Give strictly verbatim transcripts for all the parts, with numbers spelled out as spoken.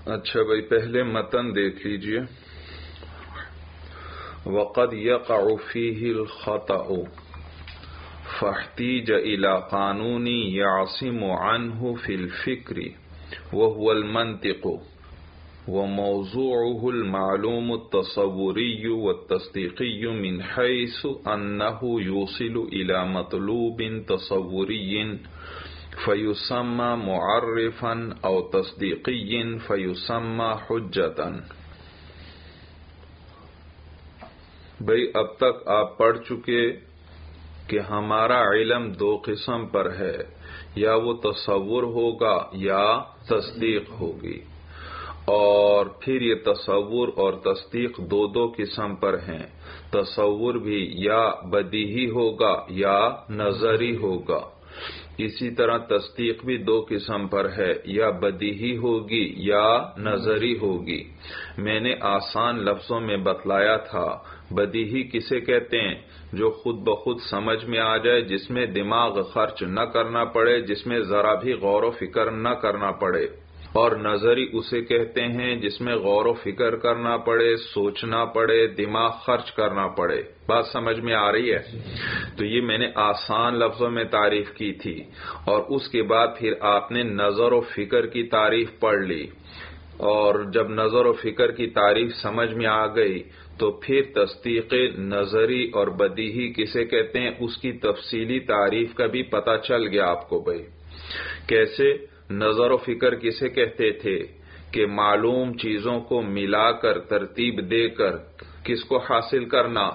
اچھا بھائی، پہلے متن دیکھ لیجئے. وقد يقع فيه الخطأ فاحتيج إلى قانون يعصم عنه في الفكر وهو المنطق وموضوعه المعلوم التصوري والتصديقي من حيث أنه يوصل إلى مطلوب تصوري فيسمى معرفا أو تصديقي فيسمى حجة. بھئی اب تک آپ پڑھ چکے کہ ہمارا علم دو قسم پر ہے، یا وہ تصور ہوگا یا تصدیق ہوگی، اور پھر یہ تصور اور تصدیق دو دو قسم پر ہیں. تصور بھی یا بدیہی ہوگا یا نظری ہوگا. اسی طرح تصدیق بھی دو قسم پر ہے، یا بدیہی ہوگی یا نظری ہوگی. میں نے آسان لفظوں میں بتلایا تھا بدیہی کسے کہتے ہیں؟ جو خود بخود سمجھ میں آ جائے، جس میں دماغ خرچ نہ کرنا پڑے، جس میں ذرا بھی غور و فکر نہ کرنا پڑے. اور نظری اسے کہتے ہیں جس میں غور و فکر کرنا پڑے، سوچنا پڑے، دماغ خرچ کرنا پڑے. بات سمجھ میں آ رہی ہے؟ تو یہ میں نے آسان لفظوں میں تعریف کی تھی، اور اس کے بعد پھر آپ نے نظر و فکر کی تعریف پڑھ لی. اور جب نظر و فکر کی تعریف سمجھ میں آ گئی تو پھر تصدیق نظری اور بدیہی کسے کہتے ہیں اس کی تفصیلی تعریف کا بھی پتہ چل گیا آپ کو. بھائی کیسے؟ نظر و فکر کسے کہتے تھے کہ معلوم چیزوں کو ملا کر ترتیب دے کر کس کو حاصل کرنا؟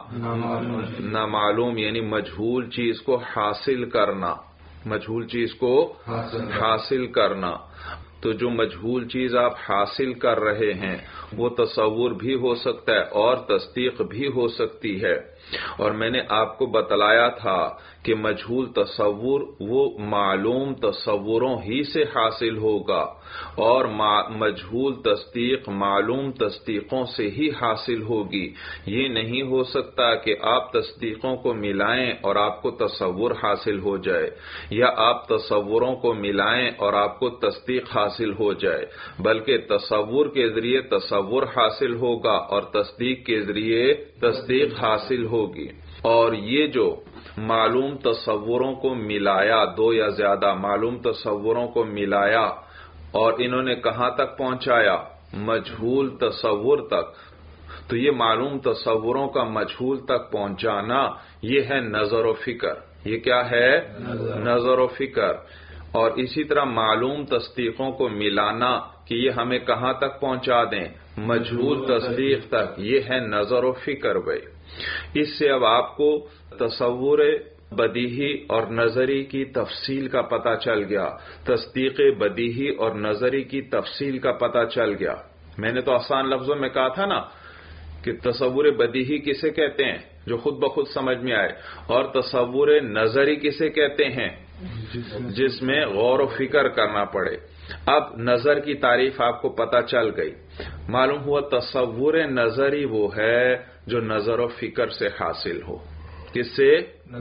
نامعلوم یعنی مجہول چیز کو حاصل کرنا. مجہول چیز کو حاصل کرنا. تو جو مجہول چیز آپ حاصل کر رہے ہیں وہ تصور بھی ہو سکتا ہے اور تصدیق بھی ہو سکتی ہے. اور میں نے آپ کو بتلایا تھا کہ مجہول تصور وہ معلوم تصوروں ہی سے حاصل ہوگا، اور مجہول تصدیق معلوم تصدیقوں سے ہی حاصل ہوگی. یہ نہیں ہو سکتا کہ آپ تصدیقوں کو ملائیں اور آپ کو تصور حاصل ہو جائے، یا آپ تصوروں کو ملائیں اور آپ کو تصدیق حاصل ہو جائے، بلکہ تصور کے ذریعے تصور حاصل ہوگا اور تصدیق کے ذریعے تصدیق حاصل ہوگی. اور یہ جو معلوم تصوروں کو ملایا، دو یا زیادہ معلوم تصوروں کو ملایا اور انہوں نے کہاں تک پہنچایا؟ مجہول تصور تک. تو یہ معلوم تصوروں کا مجہول تک پہنچانا یہ ہے نظر و فکر. یہ کیا ہے؟ نظر و فکر. اور اسی طرح معلوم تصدیقوں کو ملانا کہ یہ ہمیں کہاں تک پہنچا دیں؟ مجہول تصدیق تک. یہ ہے نظر و فکر. بھائی اس سے اب آپ کو تصور بدیہی اور نظری کی تفصیل کا پتہ چل گیا، تصدیق بدیہی اور نظری کی تفصیل کا پتہ چل گیا. میں نے تو آسان لفظوں میں کہا تھا نا کہ تصور بدیہی کسے کہتے ہیں؟ جو خود بخود سمجھ میں آئے. اور تصور نظری کسے کہتے ہیں؟ جس میں غور و فکر کرنا پڑے. اب نظر کی تعریف آپ کو پتہ چل گئی. معلوم ہوا تصور نظری وہ ہے جو نظر و فکر سے حاصل ہو. کس سے؟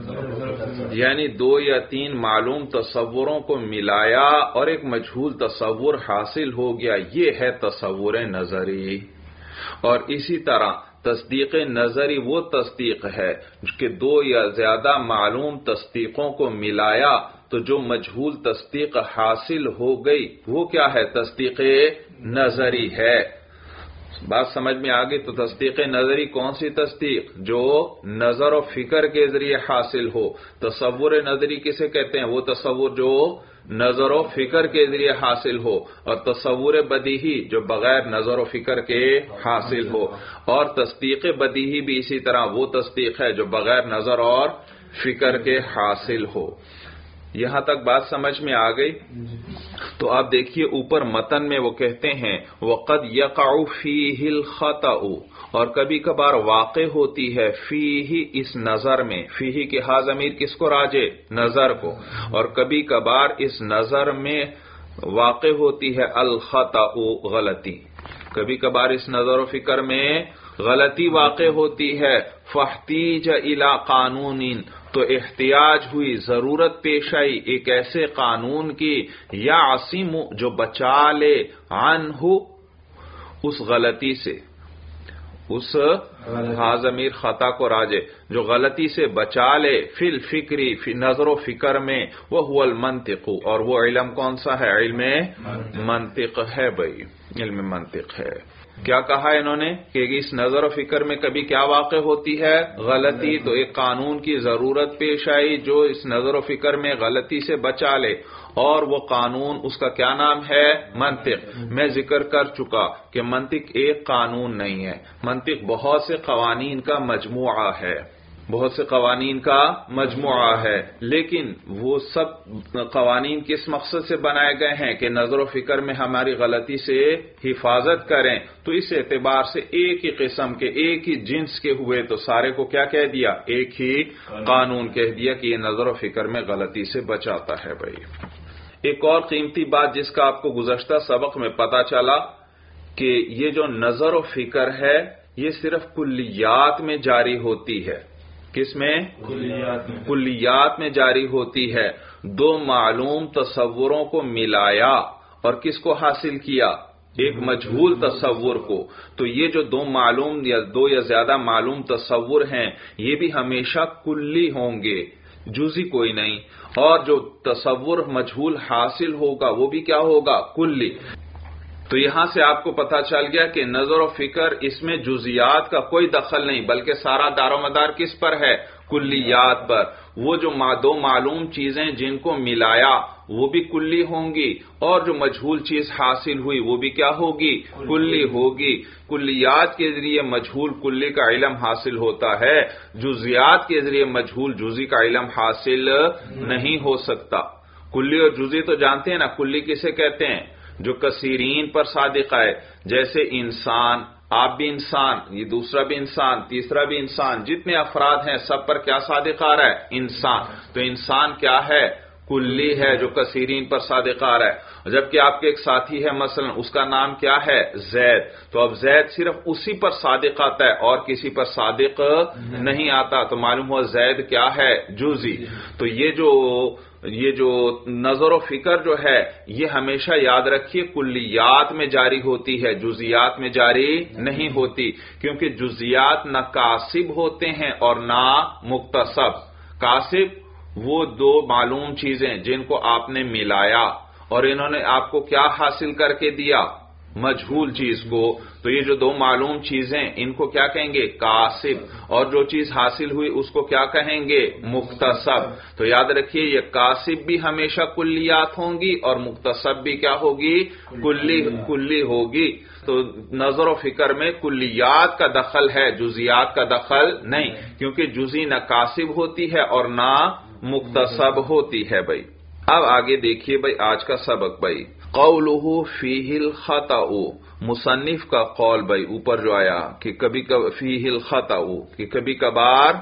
یعنی دو یا تین معلوم تصوروں کو ملایا اور ایک مجہول تصور حاصل ہو گیا. یہ ہے تصور نظری. اور اسی طرح تصدیق نظری وہ تصدیق ہے کہ دو یا زیادہ معلوم تصدیقوں کو ملایا تو جو مجہول تصدیق حاصل ہو گئی وہ کیا ہے؟ تصدیق نظری ہے. بات سمجھ میں آ گئی؟ تو تصدیق نظری کون سی تصدیق؟ جو نظر و فکر کے ذریعے حاصل ہو. تصور نظری کسے کہتے ہیں؟ وہ تصور جو نظر و فکر کے ذریعے حاصل ہو. اور تصور بدیہی جو بغیر نظر و فکر کے حاصل ہو. اور تصدیق بدیہی بھی اسی طرح وہ تصدیق ہے جو بغیر نظر اور فکر کے حاصل ہو. یہاں تک بات سمجھ میں آ گئی؟ تو آپ دیکھیے اوپر متن میں وہ کہتے ہیں وَقَدْ يَقَعُ فِيهِ الْخَطَأُ، اور کبھی کبھار واقع ہوتی ہے فیہ اس نظر میں. فیہ کے ہا ضمیر کس کو راجع؟ نظر کو. اور کبھی کبھار اس نظر میں واقع ہوتی ہے الخطأ غلطی. کبھی کبھار اس نظر و فکر میں غلطی واقع ہوتی ہے. فاحتیج الی قانون، تو احتیاج ہوئی، ضرورت پیش آئی ایک ایسے قانون کی، یا عصیم جو بچا لے عنہ اس غلطی سے، اس ہاں ضمیر خطا کو راجے جو غلطی سے بچا لے، فی الفکری فی نظر و فکر میں، وہ هو المنطق، اور وہ علم کون سا ہے؟ علم منطق ہے بھائی، علم منطق ہے۔ کیا کہا انہوں نے کہ اس نظر و فکر میں کبھی کیا واقع ہوتی ہے؟ غلطی، تو ایک قانون کی ضرورت پیش آئی جو اس نظر و فکر میں غلطی سے بچا لے، اور وہ قانون اس کا کیا نام ہے؟ منطق۔ میں ذکر کر چکا کہ منطق ایک قانون نہیں ہے، منطق بہت سے قوانین کا مجموعہ ہے، بہت سے قوانین کا مجموعہ ہے، لیکن وہ سب قوانین کس مقصد سے بنائے گئے ہیں کہ نظر و فکر میں ہماری غلطی سے حفاظت کریں۔ تو اس اعتبار سے ایک ہی قسم کے، ایک ہی جنس کے ہوئے تو سارے کو کیا کہہ دیا؟ ایک ہی قانون کہہ دیا کہ یہ نظر و فکر میں غلطی سے بچاتا ہے بھائی۔ ایک اور قیمتی بات جس کا آپ کو گزشتہ سبق میں پتا چلا کہ یہ جو نظر و فکر ہے یہ صرف کلیات میں جاری ہوتی ہے۔ کس میں؟ کلیات میں۔ کلیات میں جاری ہوتی ہے۔ دو معلوم تصوروں کو ملایا اور کس کو حاصل کیا؟ ایک مجہول تصور کو۔ تو یہ جو دو معلوم یا دو یا زیادہ معلوم تصور ہیں یہ بھی ہمیشہ کلی ہوں گے، جزئی کوئی نہیں، اور جو تصور مجہول حاصل ہوگا وہ بھی کیا ہوگا؟ کلی۔ تو یہاں سے آپ کو پتا چل گیا کہ نظر و فکر اس میں جزیات کا کوئی دخل نہیں، بلکہ سارا دار و مدار کس پر ہے؟ کلیات پر۔ وہ جو دو معلوم چیزیں جن کو ملایا وہ بھی کلی ہوں گی، اور جو مجہول چیز حاصل ہوئی وہ بھی کیا ہوگی؟ کلی ہوگی۔ کلیات کے ذریعے مجہول کلی کا علم حاصل ہوتا ہے، جزیات کے ذریعے مجہول جزئی کا علم حاصل نہیں ہو سکتا۔ کلی اور جزئی تو جانتے ہیں نا، کلی کسے کہتے ہیں؟ جو کثیرین پر صادق ہے، جیسے انسان، آپ بھی انسان، یہ دوسرا بھی انسان، تیسرا بھی انسان، جتنے افراد ہیں سب پر کیا صادق آ رہا ہے؟ انسان۔ تو انسان کیا ہے؟ کلی ہے جو کثیرین پر صادق آ رہا ہے۔ جبکہ آپ کے ایک ساتھی ہے مثلا، اس کا نام کیا ہے؟ زید، تو اب زید صرف اسی پر صادق آتا ہے اور کسی پر صادق نہیں آتا، تو معلوم ہوا زید کیا ہے؟ جزئی۔ تو یہ جو یہ جو نظر و فکر جو ہے یہ ہمیشہ یاد رکھیے کلیات میں جاری ہوتی ہے، جزیات میں جاری نہیں ہوتی، کیونکہ جزیات نہ کاسب ہوتے ہیں اور نہ مکتسب۔ کاسب وہ دو معلوم چیزیں جن کو آپ نے ملایا اور انہوں نے آپ کو کیا حاصل کر کے دیا؟ مجہول چیز کو۔ تو یہ جو دو معلوم چیزیں ان کو کیا کہیں گے؟ کاسب، اور جو چیز حاصل ہوئی اس کو کیا کہیں گے؟ مکتسب۔ تو یاد رکھیے یہ کاسب بھی ہمیشہ کلیات ہوں گی اور مکتسب بھی کیا ہوگی؟ کلی کلی ہوگی۔ تو نظر و فکر میں کلیات کا دخل ہے، جزیات کا دخل نہیں، کیونکہ جزئی نہ کاسب ہوتی ہے اور نہ مکتسب ہوتی ہے بھائی۔ اب آگے دیکھیے بھائی آج کا سبق بھائی، قولہ فیہ الخطأ، مصنف کا قول بھائی اوپر جو آیا کہ کبھی کبھی فیہ الخطأ، کہ کبھی کبھار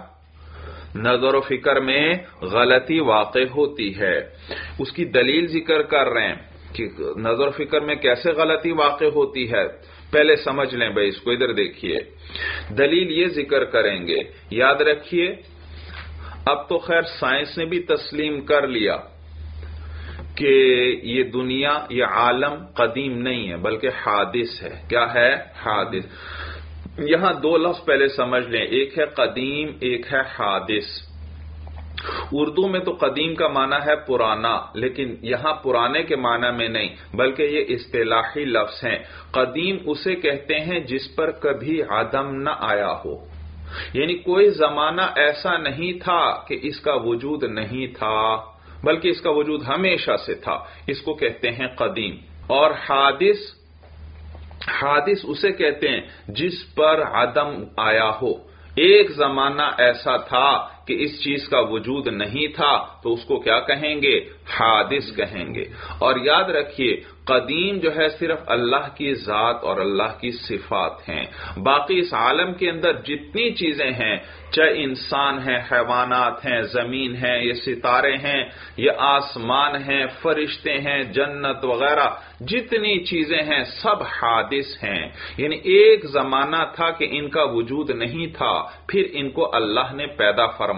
نظر و فکر میں غلطی واقع ہوتی ہے، اس کی دلیل ذکر کر رہے ہیں کہ نظر و فکر میں کیسے غلطی واقع ہوتی ہے۔ پہلے سمجھ لیں بھائی اس کو، ادھر دیکھیے دلیل یہ ذکر کریں گے۔ یاد رکھیے اب تو خیر سائنس نے بھی تسلیم کر لیا کہ یہ دنیا، یہ عالم قدیم نہیں ہے بلکہ حادث ہے۔ کیا ہے؟ حادث۔ یہاں دو لفظ پہلے سمجھ لیں، ایک ہے قدیم، ایک ہے حادث۔ اردو میں تو قدیم کا معنی ہے پرانا، لیکن یہاں پرانے کے معنی میں نہیں بلکہ یہ اصطلاحی لفظ ہیں۔ قدیم اسے کہتے ہیں جس پر کبھی عدم نہ آیا ہو، یعنی کوئی زمانہ ایسا نہیں تھا کہ اس کا وجود نہیں تھا بلکہ اس کا وجود ہمیشہ سے تھا، اس کو کہتے ہیں قدیم۔ اور حادث، حادث اسے کہتے ہیں جس پر عدم آیا ہو، ایک زمانہ ایسا تھا کہ اس چیز کا وجود نہیں تھا تو اس کو کیا کہیں گے؟ حادث کہیں گے۔ اور یاد رکھیے قدیم جو ہے صرف اللہ کی ذات اور اللہ کی صفات ہیں، باقی اس عالم کے اندر جتنی چیزیں ہیں، چاہے انسان ہیں، حیوانات ہیں، زمین ہے، یہ ستارے ہیں، یہ آسمان ہیں، فرشتے ہیں، جنت وغیرہ جتنی چیزیں ہیں سب حادث ہیں، یعنی ایک زمانہ تھا کہ ان کا وجود نہیں تھا، پھر ان کو اللہ نے پیدا فرمایا۔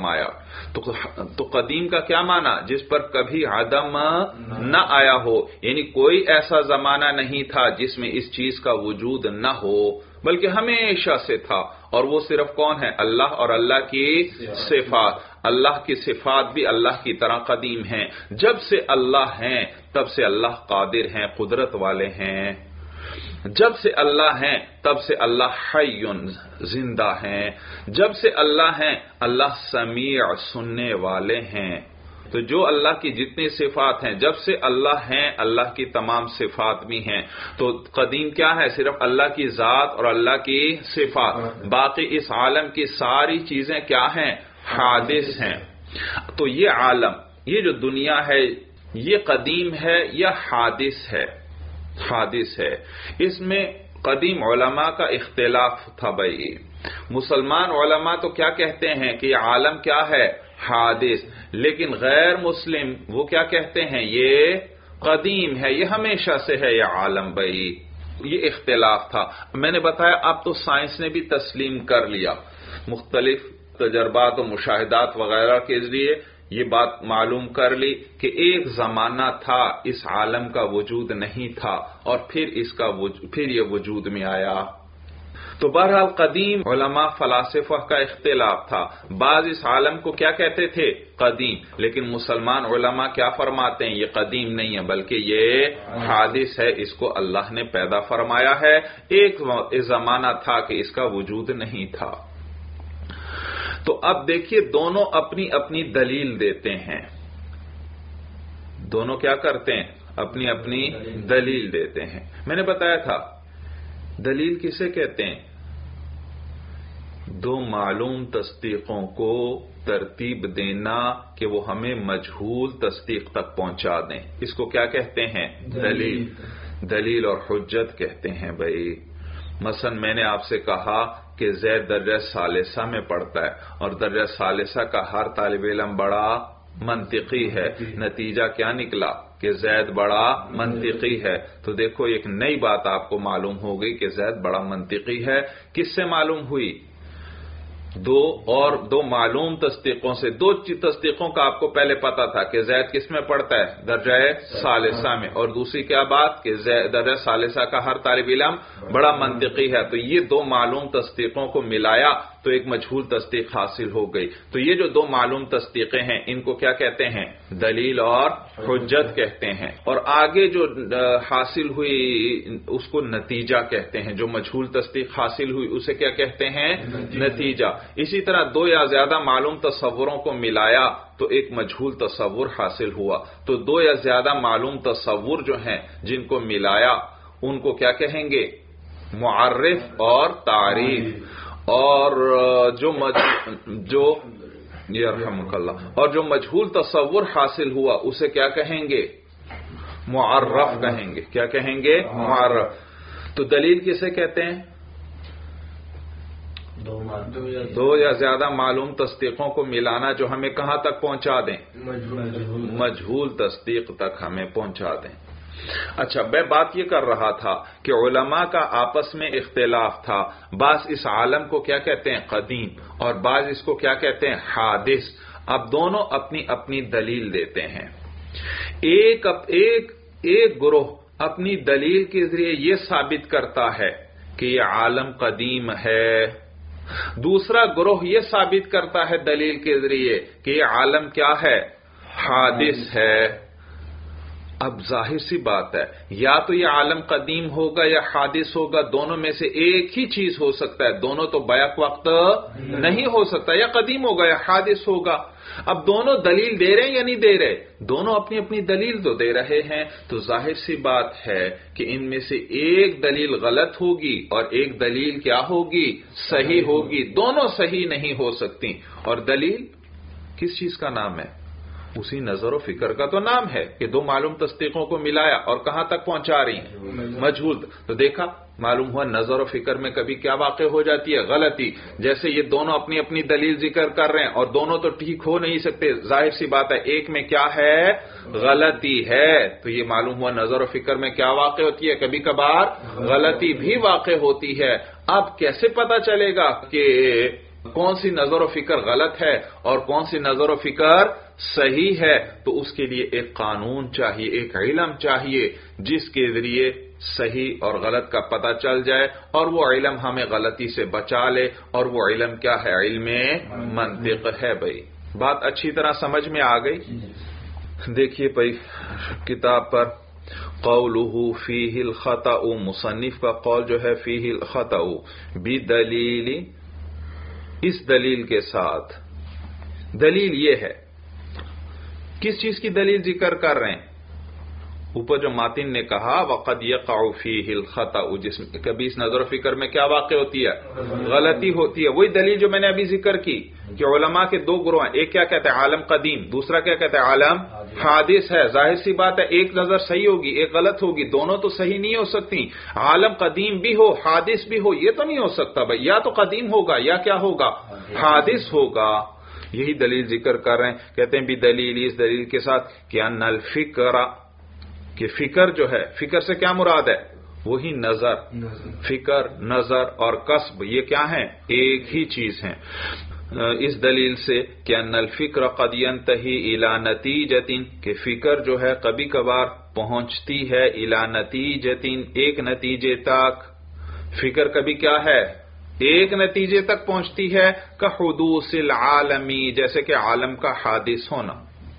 تو قدیم کا کیا معنی؟ جس پر کبھی عدم نہ آیا ہو، یعنی کوئی ایسا زمانہ نہیں تھا جس میں اس چیز کا وجود نہ ہو، بلکہ ہمیشہ سے تھا، اور وہ صرف کون ہے؟ اللہ اور اللہ کی صفات۔ اللہ کی صفات بھی اللہ کی طرح قدیم ہیں، جب سے اللہ ہیں تب سے اللہ قادر ہیں، قدرت والے ہیں، جب سے اللہ ہیں تب سے اللہ حی زندہ ہیں، جب سے اللہ ہیں اللہ سمیع سننے والے ہیں۔ تو جو اللہ کی جتنی صفات ہیں، جب سے اللہ ہیں اللہ کی تمام صفات بھی ہیں۔ تو قدیم کیا ہے؟ صرف اللہ کی ذات اور اللہ کی صفات، باقی اس عالم کی ساری چیزیں کیا ہیں؟ حادث ہیں۔ تو یہ عالم، یہ جو دنیا ہے، یہ قدیم ہے یا حادث ہے؟ حادث ہے۔ اس میں قدیم علماء کا اختلاف تھا بھائی۔ مسلمان علماء تو کیا کہتے ہیں کہ یہ عالم کیا ہے؟ حادث، لیکن غیر مسلم وہ کیا کہتے ہیں؟ یہ قدیم ہے، یہ ہمیشہ سے ہے یہ عالم بھائی۔ یہ اختلاف تھا۔ میں نے بتایا اب تو سائنس نے بھی تسلیم کر لیا، مختلف تجربات و مشاہدات وغیرہ کے ذریعے یہ بات معلوم کر لی کہ ایک زمانہ تھا اس عالم کا وجود نہیں تھا، اور پھر اس کا وجود پھر یہ وجود میں آیا۔ تو بہرحال قدیم علماء فلاسفہ کا اختلاف تھا، بعض اس عالم کو کیا کہتے تھے؟ قدیم، لیکن مسلمان علماء کیا فرماتے ہیں؟ یہ قدیم نہیں ہے بلکہ یہ حادث ہے، اس کو اللہ نے پیدا فرمایا ہے، ایک زمانہ تھا کہ اس کا وجود نہیں تھا۔ تو اب دیکھیے دونوں اپنی اپنی دلیل دیتے ہیں، دونوں کیا کرتے ہیں؟ اپنی اپنی دلیل دیتے ہیں۔ میں نے بتایا تھا دلیل کسے کہتے ہیں؟ دو معلوم تصدیقوں کو ترتیب دینا کہ وہ ہمیں مجہول تصدیق تک پہنچا دیں، اس کو کیا کہتے ہیں؟ دلیل۔ دلیل اور حجت کہتے ہیں بھائی۔ مثلا میں نے آپ سے کہا کہ زید درجہ ثالثہ میں پڑھتا ہے، اور درجہ ثالثہ کا ہر طالب علم بڑا منطقی ہے، نتیجہ کیا نکلا؟ کہ زید بڑا منطقی ہے۔ تو دیکھو ایک نئی بات آپ کو معلوم ہو گئی کہ زید بڑا منطقی ہے۔ کس سے معلوم ہوئی؟ دو اور دو معلوم تصدیقوں سے۔ دو تصدیقوں کا آپ کو پہلے پتا تھا کہ زید کس میں پڑھتا ہے؟ درجہ ثالثہ میں، اور دوسری کیا بات کہ درجہ ثالثہ کا ہر طالب علم بڑا منطقی ہے۔ تو یہ دو معلوم تصدیقوں کو ملایا تو ایک مجہول تصدیق حاصل ہو گئی۔ تو یہ جو دو معلوم تصدیقیں ہیں ان کو کیا کہتے ہیں؟ دلیل اور حجت کہتے ہیں۔ اور آگے جو حاصل ہوئی اس کو نتیجہ کہتے ہیں، جو مجہول تصدیق حاصل ہوئی اسے کیا کہتے ہیں؟ نتیجہ۔ اسی طرح دو یا زیادہ معلوم تصوروں کو ملایا تو ایک مجہول تصور حاصل ہوا۔ تو دو یا زیادہ معلوم تصور جو ہیں جن کو ملایا ان کو کیا کہیں گے؟ معرف اور تعریف۔ اور جو مج... جو یرحمک اللہ اور جو مجہول تصور حاصل ہوا اسے کیا کہیں گے؟ معرف کہیں گے۔ کیا کہیں گے؟ معرف۔ تو دلیل کسے کہتے ہیں؟ دو یا زیادہ معلوم تصدیقوں کو ملانا جو ہمیں کہاں تک پہنچا دیں؟ مجہول تصدیق تک ہمیں پہنچا دیں۔ اچھا، میں بات یہ کر رہا تھا کہ علماء کا آپس میں اختلاف تھا، بعض اس عالم کو کیا کہتے ہیں؟ قدیم، اور بعض اس کو کیا کہتے ہیں؟ حادث۔ اب دونوں اپنی اپنی دلیل دیتے ہیں۔ ایک ایک ایک گروہ اپنی دلیل کے ذریعے یہ ثابت کرتا ہے کہ یہ عالم قدیم ہے، دوسرا گروہ یہ ثابت کرتا ہے دلیل کے ذریعے کہ یہ عالم کیا ہے؟ حادث ہے۔ اب ظاہر سی بات ہے، یا تو یہ عالم قدیم ہوگا یا حادث ہوگا، دونوں میں سے ایک ہی چیز ہو سکتا ہے، دونوں تو بیک وقت نہیں ہو سکتا، یا قدیم ہوگا یا حادث ہوگا۔ اب دونوں دلیل دے رہے ہیں یا نہیں دے رہے؟ دونوں اپنی اپنی دلیل تو دے رہے ہیں، تو ظاہر سی بات ہے کہ ان میں سے ایک دلیل غلط ہوگی اور ایک دلیل کیا ہوگی؟ صحیح ہوگی۔ دونوں صحیح نہیں ہو سکتی۔ اور دلیل کس چیز کا نام ہے؟ اسی نظر و فکر کا تو نام ہے کہ دو معلوم تصدیقوں کو ملایا اور کہاں تک پہنچا رہی ہیں؟ مجہول۔ تو دیکھا معلوم ہوا نظر و فکر میں کبھی کیا واقع ہو جاتی ہے؟ غلطی۔ جیسے یہ دونوں اپنی اپنی دلیل ذکر کر رہے ہیں اور دونوں تو ٹھیک ہو نہیں سکتے، ظاہر سی بات ہے ایک میں کیا ہے؟ غلطی ہے۔ تو یہ معلوم ہوا نظر و فکر میں کیا واقع ہوتی ہے؟ کبھی کبھار غلطی بھی واقع ہوتی ہے۔ اب کیسے پتا چلے گا کہ کون سی نظر و فکر غلط ہے اور کون سی نظر و فکر صحیح ہے، تو اس کے لیے ایک قانون چاہیے، ایک علم چاہیے جس کے ذریعے صحیح اور غلط کا پتہ چل جائے اور وہ علم ہمیں غلطی سے بچا لے، اور وہ علم کیا ہے؟ علم منطق ہے۔ بھائی بات اچھی طرح سمجھ میں آ گئی؟ دیکھیے بھائی کتاب پر قولہ فیہ الخطأ، مصنف کا قول جو ہے فیہ الخطأ بدلیل، اس دلیل کے ساتھ، دلیل یہ ہے، کس چیز کی دلیل ذکر کر رہے ہیں؟ اوپر جو ماتن نے کہا وقد یقع فیہ الخطأ، جس میں کبھی اس نظر و فکر میں کیا واقع ہوتی ہے؟ غلطی ہوتی ہے۔ وہی دلیل جو میں نے ابھی ذکر کی کہ علماء کے دو گروہ ہیں، ایک کیا کہتے ہیں؟ عالم قدیم، دوسرا کیا کہتے ہیں؟ عالم حادث ہے۔ ظاہر سی بات ہے ایک نظر صحیح ہوگی ایک غلط ہوگی، دونوں تو صحیح نہیں ہو سکتی۔ عالم قدیم بھی ہو حادث بھی ہو، یہ تو نہیں ہو سکتا بھائی، یا تو قدیم ہوگا یا کیا ہوگا؟ حادث ہوگا۔ یہی دلیل ذکر کر رہے ہیں، کہتے ہیں بھی دلیل، اس دلیل کے ساتھ کہ ان الفکر، کہ فکر جو ہے، فکر سے کیا مراد ہے؟ وہی نظر، فکر نظر اور قصب یہ کیا ہیں؟ ایک ہی چیز ہیں۔ اس دلیل سے کہ ان الفکر قد ينتهي الى نتیجۃ، کہ فکر جو ہے کبھی کبھار پہنچتی ہے الى نتیجۃ، ایک نتیجے تک۔ فکر کبھی کیا ہے؟ ایک نتیجے تک پہنچتی ہے، کحدوث العالمی، جیسے کہ عالم کا حادث ہونا۔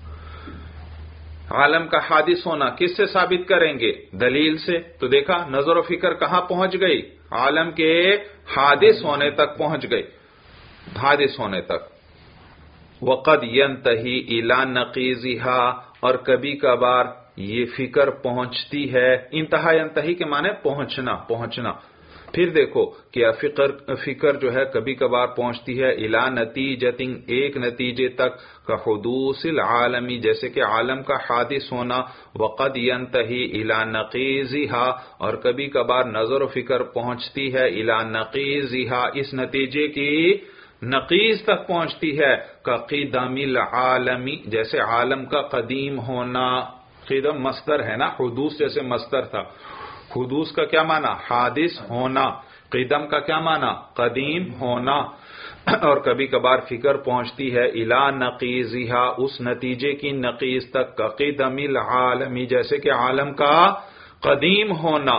عالم کا حادث ہونا کس سے ثابت کریں گے؟ دلیل سے۔ تو دیکھا نظر و فکر کہاں پہنچ گئی؟ عالم کے حادث ہونے تک پہنچ گئی، حادث ہونے تک۔ وقد ينتهي الى نقیضها، اور کبھی کبھار یہ فکر پہنچتی ہے، انتہا ينتهي کے معنی پہنچنا، پہنچنا۔ پھر دیکھو کہ فکر فکر جو ہے کبھی کبھار پہنچتی ہے الی نتیجۃ، ایک نتیجے تک، کحدوث العالمی، جیسے کہ عالم کا حادث ہونا۔ وقد ينتهي الى نقیضها، اور کبھی کبھار نظر و فکر پہنچتی ہے الی نقیضها، اس نتیجے کی نقیض تک پہنچتی ہے، کقدم العالمی، جیسے عالم کا قدیم ہونا۔ قدم مصدر ہے نا، حدوث جیسے مصدر تھا۔ حدوث کا کیا معنی؟ حادث ہونا۔ قدم کا کیا معنی؟ قدیم ہونا۔ اور کبھی کبھار فکر پہنچتی ہے الی نقیضها، اس نتیجے کی نقیض تک، کقدم العالمی، جیسے کہ عالم کا قدیم ہونا۔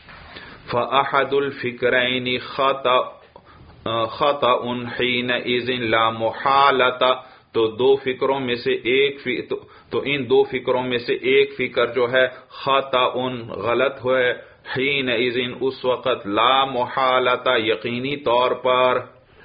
فاحد الفکرین خطأ خطأ حینئذ لا محالۃ، تو دو فکروں میں سے ایک فی... تو... تو ان دو فکروں میں سے ایک فکر جو ہے خطأ غلط ہوئے، حینئذ اس وقت، لا محالۃ یقینی طور پر۔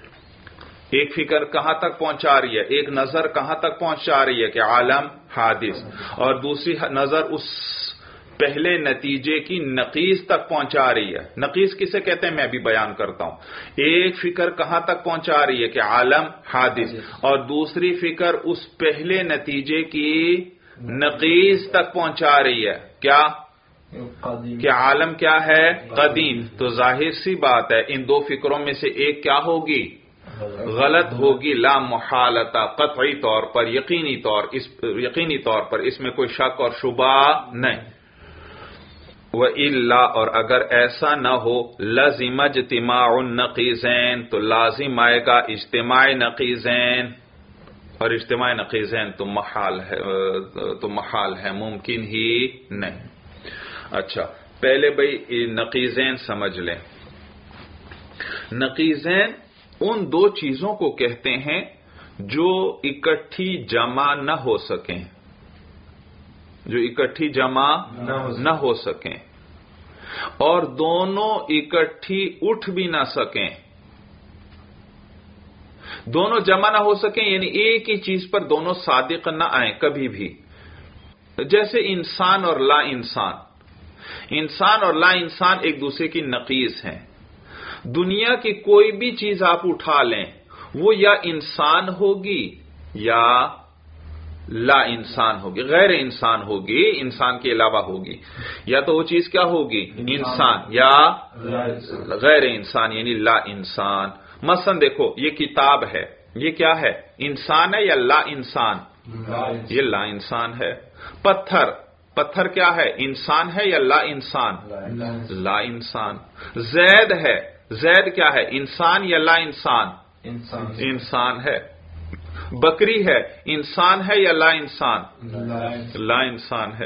ایک فکر کہاں تک پہنچا رہی ہے؟ ایک نظر کہاں تک پہنچا رہی ہے کہ عالم حادث، اور دوسری نظر اس پہلے نتیجے کی نقیض تک پہنچا رہی ہے۔ نقیض کسے کہتے ہیں میں بھی بیان کرتا ہوں۔ ایک فکر کہاں تک پہنچا رہی ہے کہ عالم حادث، اور دوسری فکر اس پہلے نتیجے کی نقیض تک پہنچا رہی ہے، کیا؟ کہ عالم کیا ہے؟ قدیم۔ تو ظاہر سی بات ہے ان دو فکروں میں سے ایک کیا ہوگی؟ غلط ہوگی، لا محالۃ، قطعی طور پر، یقینی طور اس یقینی طور پر اس میں کوئی شک اور شبہ نہیں۔ وَإِلَّا، اور اگر ایسا نہ ہو، لَزِمَ اجْتِمَاعُ النَّقِیضَین، تو لازم آئے گا اجتماع نقیضین، اور اجتماع نقیضین تو محال ہے، تو محال ہے، ممکن ہی نہیں۔ اچھا پہلے بھئی نقیضین سمجھ لیں۔ نقیضین ان دو چیزوں کو کہتے ہیں جو اکٹھی جمع نہ ہو سکیں، جو اکٹھی جمع نہ ہو سکیں، اور دونوں اکٹھی اٹھ بھی نہ سکیں۔ دونوں جمع نہ ہو سکیں یعنی ایک ہی چیز پر دونوں صادق نہ آئیں کبھی بھی، جیسے انسان اور لا انسان۔ انسان اور لا انسان ایک دوسرے کی نقیض ہیں۔ دنیا کی کوئی بھی چیز آپ اٹھا لیں، وہ یا انسان ہوگی یا لا انسان ہوگی، غیر انسان ہوگی، انسان کے علاوہ ہوگی، یا تو وہ چیز کیا ہوگی؟ انسان یا غیر انسان یعنی لا انسان۔ مثلا دیکھو یہ کتاب ہے، یہ کیا ہے؟ انسان ہے یا لا انسان؟ یہ لا انسان ہے۔ پتھر، پتھر کیا ہے؟ انسان ہے یا لا انسان؟ لا انسان۔ زید ہے، زید کیا ہے؟ انسان یا لا انسان؟ انسان انسان ہے. بکری ہے انسان ہے یا لا انسان؟ لا انسان ہے.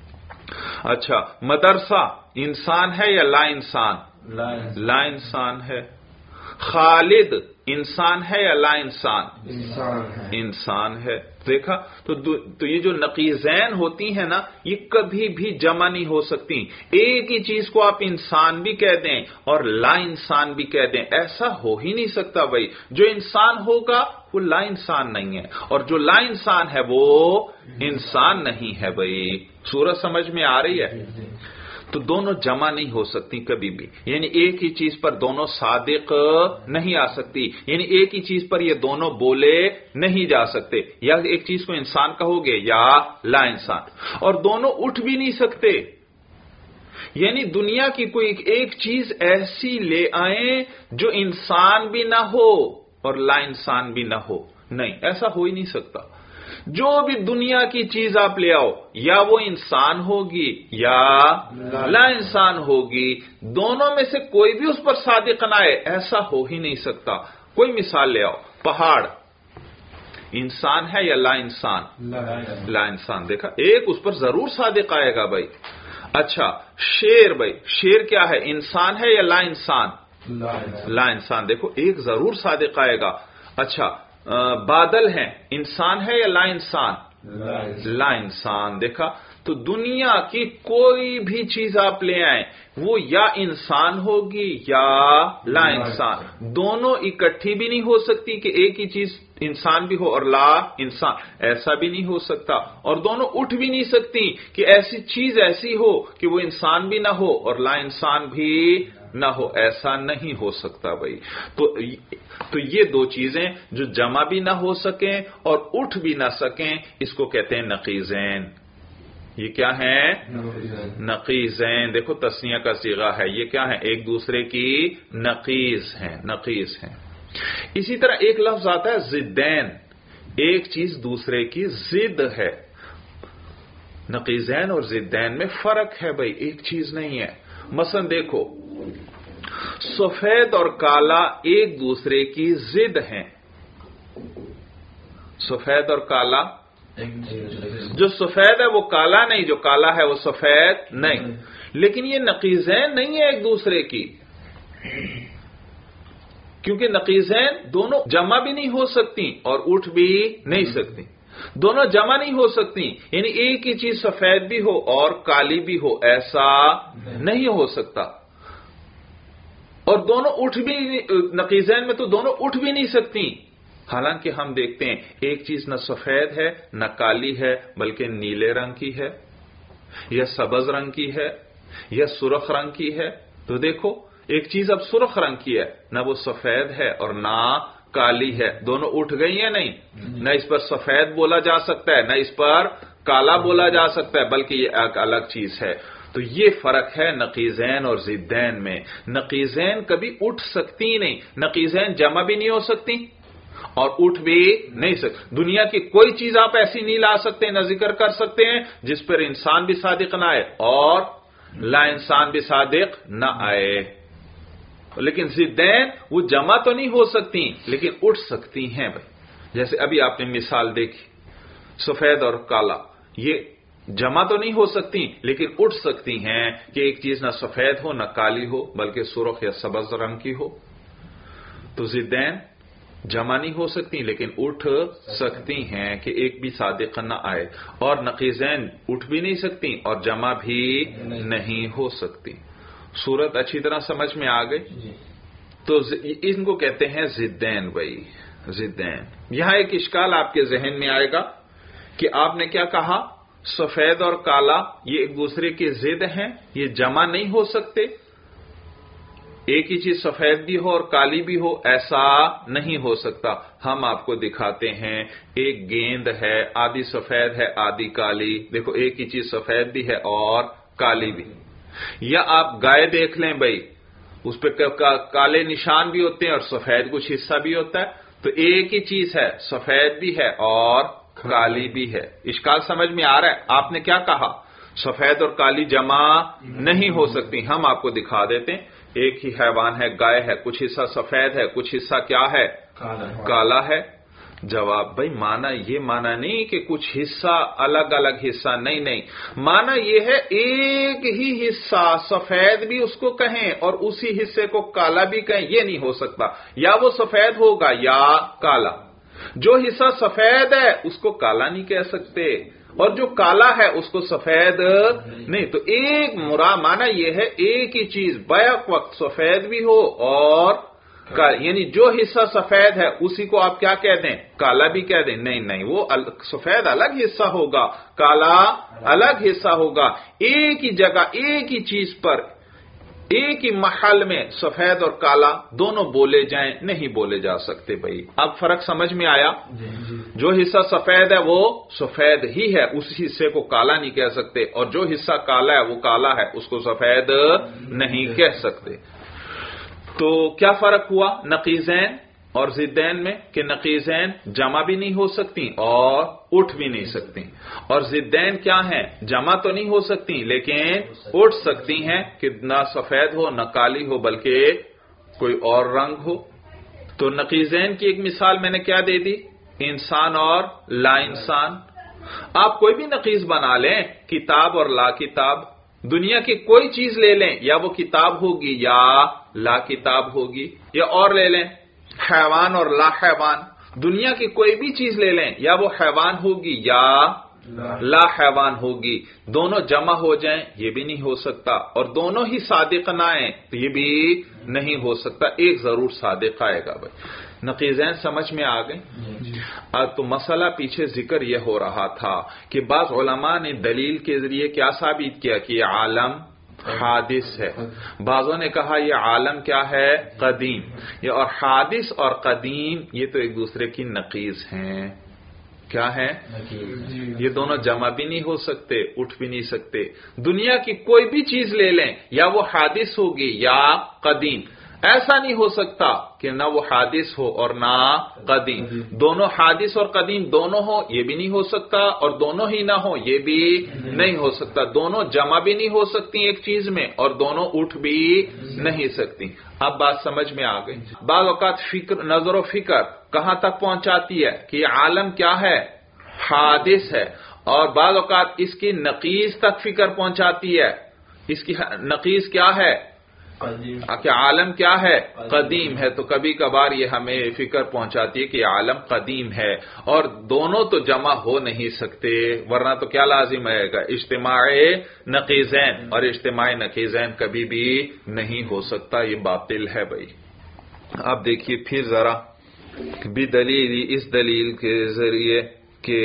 اچھا مدرسہ انسان ہے یا لا انسان؟ لا انسان ہے. خالد انسان ہے یا لا انسان؟ انسان ہے. دیکھا تو تو یہ جو نقیضین ہوتی ہیں نا یہ کبھی بھی جمع نہیں ہو سکتی. ایک ہی چیز کو آپ انسان بھی کہہ دیں اور لا انسان بھی کہہ دیں، ایسا ہو ہی نہیں سکتا بھائی. جو انسان ہوگا وہ لا انسان نہیں ہے اور جو لا انسان ہے وہ انسان نہیں ہے بھائی. صورت سمجھ میں آ رہی ہے؟ تو دونوں جمع نہیں ہو سکتی کبھی بھی، یعنی ایک ہی چیز پر دونوں صادق نہیں آ سکتی، یعنی ایک ہی چیز پر یہ دونوں بولے نہیں جا سکتے. یا ایک چیز کو انسان کہو گے یا لا انسان، اور دونوں اٹھ بھی نہیں سکتے. یعنی دنیا کی کوئی ایک چیز ایسی لے آئیں جو انسان بھی نہ ہو اور لا انسان بھی نہ ہو، نہیں ایسا ہو ہی نہیں سکتا. جو بھی دنیا کی چیز آپ لے آؤ یا وہ انسان ہوگی یا لا انسان ہوگی، دونوں میں سے کوئی بھی اس پر صادق نہ آئے، ایسا ہو ہی نہیں سکتا. کوئی مثال لے آؤ، پہاڑ انسان ہے یا لا انسان؟ لا انسان. دیکھا ایک اس پر ضرور صادق آئے گا بھائی. اچھا شیر، بھائی شیر کیا ہے، انسان ہے یا لا انسان؟ لا انسان. دیکھو ایک ضرور صادق آئے گا. اچھا بادل ہیں، انسان ہے یا لا انسان؟ لا انسان. دیکھا تو دنیا کی کوئی بھی چیز آپ لے آئیں وہ یا انسان ہوگی یا لا انسان. دونوں اکٹھی بھی نہیں ہو سکتی کہ ایک ہی چیز انسان بھی ہو اور لا انسان، ایسا بھی نہیں ہو سکتا. اور دونوں اٹھ بھی نہیں سکتی کہ ایسی چیز ایسی ہو کہ وہ انسان بھی نہ ہو اور لا انسان بھی نہ ہو، ایسا نہیں ہو سکتا بھائی. تو تو یہ دو چیزیں جو جمع بھی نہ ہو سکیں اور اٹھ بھی نہ سکیں، اس کو کہتے ہیں نقیضین. یہ کیا ہیں؟ نقیضین. دیکھو تسنیہ کا صیغہ ہے، یہ کیا ہے؟ ایک دوسرے کی نقیض ہیں، نقیض ہیں. اسی طرح ایک لفظ آتا ہے ضدین، ایک چیز دوسرے کی ضد ہے. نقیضین اور ضدین میں فرق ہے بھائی، ایک چیز نہیں ہے. مثلا دیکھو سفید اور کالا ایک دوسرے کی ضد ہیں. سفید اور کالا، جو سفید ہے وہ کالا نہیں، جو کالا ہے وہ سفید نہیں. لیکن یہ نقیضین نہیں ہے ایک دوسرے کی، کیونکہ نقیضین دونوں جمع بھی نہیں ہو سکتی اور اٹھ بھی نہیں سکتی. دونوں جمع نہیں ہو سکتی، یعنی ایک ہی چیز سفید بھی ہو اور کالی بھی ہو، ایسا نہیں ہو سکتا. اور دونوں اٹھ بھی، نقیضین میں تو دونوں اٹھ بھی نہیں سکتی. حالانکہ ہم دیکھتے ہیں ایک چیز نہ سفید ہے نہ کالی ہے بلکہ نیلے رنگ کی ہے یا سبز رنگ کی ہے یا سرخ رنگ کی ہے. تو دیکھو ایک چیز اب سرخ رنگ کی ہے، نہ وہ سفید ہے اور نہ کالی ہے. دونوں اٹھ گئی ہیں؟ نہیں. نہ اس پر سفید بولا جا سکتا ہے نہ اس پر کالا بولا جا سکتا ہے، بلکہ یہ ایک الگ چیز ہے. تو یہ فرق ہے نقیضین اور ضدین میں. نقیضین کبھی اٹھ سکتی نہیں، نقیضین جمع بھی نہیں ہو سکتی اور اٹھ بھی نہیں سکتی. دنیا کی کوئی چیز آپ ایسی نہیں لا سکتے، نہ ذکر کر سکتے ہیں جس پر انسان بھی صادق نہ آئے اور لا انسان بھی صادق نہ آئے. لیکن ضدین وہ جمع تو نہیں ہو سکتی لیکن اٹھ سکتی ہیں بھائی. جیسے ابھی آپ نے مثال دیکھی سفید اور کالا، یہ جمع تو نہیں ہو سکتی لیکن اٹھ سکتی ہیں کہ ایک چیز نہ سفید ہو نہ کالی ہو بلکہ سرخ یا سبز رنگ کی ہو. تو ضدین جمع نہیں ہو سکتی لیکن اٹھ سکتی ہیں کہ ایک بھی صادق نہ آئے. اور نقیضین اٹھ بھی نہیں سکتی اور جمع بھی نہیں ہو سکتی. صورت اچھی طرح سمجھ میں آ گئی؟ تو ان کو کہتے ہیں ضدین بھائی، ضدین. یہاں ایک اشکال آپ کے ذہن میں آئے گا کہ آپ نے کیا کہا، سفید اور کالا یہ ایک دوسرے کی ضد ہیں، یہ جمع نہیں ہو سکتے. ایک ہی چیز سفید بھی ہو اور کالی بھی ہو، ایسا نہیں ہو سکتا. ہم آپ کو دکھاتے ہیں ایک گیند ہے، آدھی سفید ہے آدھی کالی. دیکھو ایک ہی چیز سفید بھی ہے اور کالی بھی. یا آپ گائے دیکھ لیں بھائی، اس پہ کالے نشان بھی ہوتے ہیں اور سفید کچھ حصہ بھی ہوتا ہے. تو ایک ہی چیز ہے، سفید بھی ہے اور کالی بھی ہے. اشکال سمجھ میں آ رہا ہے؟ آپ نے کیا کہا، سفید اور کالی جمع نہیں ہو سکتی. ہم آپ کو دکھا دیتے ہیں ایک ہی حیوان ہے، گائے ہے، کچھ حصہ سفید ہے کچھ حصہ کیا ہے، کالا ہے؟ جواب بھائی مانا یہ مانا نہیں کہ کچھ حصہ الگ الگ حصہ، نہیں نہیں، مانا یہ ہے ایک ہی حصہ سفید بھی اس کو کہیں اور اسی حصے کو کالا بھی کہیں، یہ نہیں ہو سکتا، یا وہ سفید ہوگا یا کالا۔ جو حصہ سفید ہے اس کو کالا نہیں کہہ سکتے اور جو کالا ہے اس کو سفید نہیں، تو ایک مراد مانا یہ ہے ایک ہی چیز بیک وقت سفید بھی ہو اور یعنی جو حصہ سفید ہے اسی کو آپ کیا کہہ دیں؟ کالا بھی کہہ دیں، نہیں نہیں، وہ سفید الگ حصہ ہوگا، کالا الگ حصہ ہوگا۔ ایک ہی جگہ ایک ہی چیز پر ایک ہی محل میں سفید اور کالا دونوں بولے جائیں، نہیں بولے جا سکتے بھائی۔ اب فرق سمجھ میں آیا؟ جو حصہ سفید ہے وہ سفید ہی ہے، اس حصے کو کالا نہیں کہہ سکتے، اور جو حصہ کالا ہے وہ کالا ہے، اس کو سفید نہیں کہہ سکتے۔ تو کیا فرق ہوا نقیزین اور ضدین میں کہ نقیزین جمع بھی نہیں ہو سکتی اور اٹھ بھی نہیں سکتی، اور ضدین کیا ہیں؟ جمع تو نہیں ہو سکتی لیکن اٹھ سکتی ہیں کہ نہ سفید ہو نہ کالی ہو بلکہ کوئی اور رنگ ہو۔ تو نقیزین کی ایک مثال میں نے کیا دے دی؟ انسان اور لا انسان۔ آپ کوئی بھی نقیز بنا لیں، کتاب اور لا کتاب، دنیا کی کوئی چیز لے لیں، یا وہ کتاب ہوگی یا لا کتاب ہوگی، یا اور لے لیں حیوان اور لا حیوان، دنیا کی کوئی بھی چیز لے لیں، یا وہ حیوان ہوگی یا لا حیوان ہوگی، دونوں جمع ہو جائیں یہ بھی نہیں ہو سکتا، اور دونوں ہی صادق نہ آئیں تو یہ بھی نہیں ہو سکتا، ایک ضرور صادق آئے گا بھائی۔ نقیزین سمجھ میں آ گئے؟ تو مسئلہ پیچھے ذکر یہ ہو رہا تھا کہ بعض علماء نے دلیل کے ذریعے کیا ثابت کیا کہ یہ عالم حادث ہے، بعضوں نے کہا یہ عالم کیا ہے؟ قدیم۔ یہ اور حادث اور قدیم یہ تو ایک دوسرے کی نقیز ہیں، کیا ہے؟ یہ دونوں جمع بھی نہیں ہو سکتے، اٹھ بھی نہیں سکتے۔ دنیا کی کوئی بھی چیز لے لیں، یا وہ حادث ہوگی یا قدیم، ایسا نہیں ہو سکتا کہ نہ وہ حادث ہو اور نہ قدیم، دونوں حادث اور قدیم دونوں ہو یہ بھی نہیں ہو سکتا، اور دونوں ہی نہ ہو یہ بھی نہیں ہو سکتا، دونوں جمع بھی نہیں ہو سکتی ایک چیز میں، اور دونوں اٹھ بھی نہیں سکتی۔ اب بات سمجھ میں آ گئی؟ بعض اوقات فکر نظر و فکر کہاں تک پہنچاتی ہے کہ یہ عالم کیا ہے؟ حادث ہے، اور بعض اوقات اس کی نقیز تک فکر پہنچاتی ہے، اس کی نقیز کیا ہے؟ کہ عالم کیا ہے؟ قدیم ہے۔ تو کبھی کبھار یہ ہمیں فکر پہنچاتی ہے کہ عالم قدیم ہے، اور دونوں تو جمع ہو نہیں سکتے، ورنہ تو کیا لازم آئے گا؟ اجتماع نقیزین، اور اجتماع نقیزین کبھی بھی نہیں ہو سکتا، یہ باطل ہے بھائی۔ اب دیکھیے پھر ذرا بھی دلیل، اس دلیل کے ذریعے کہ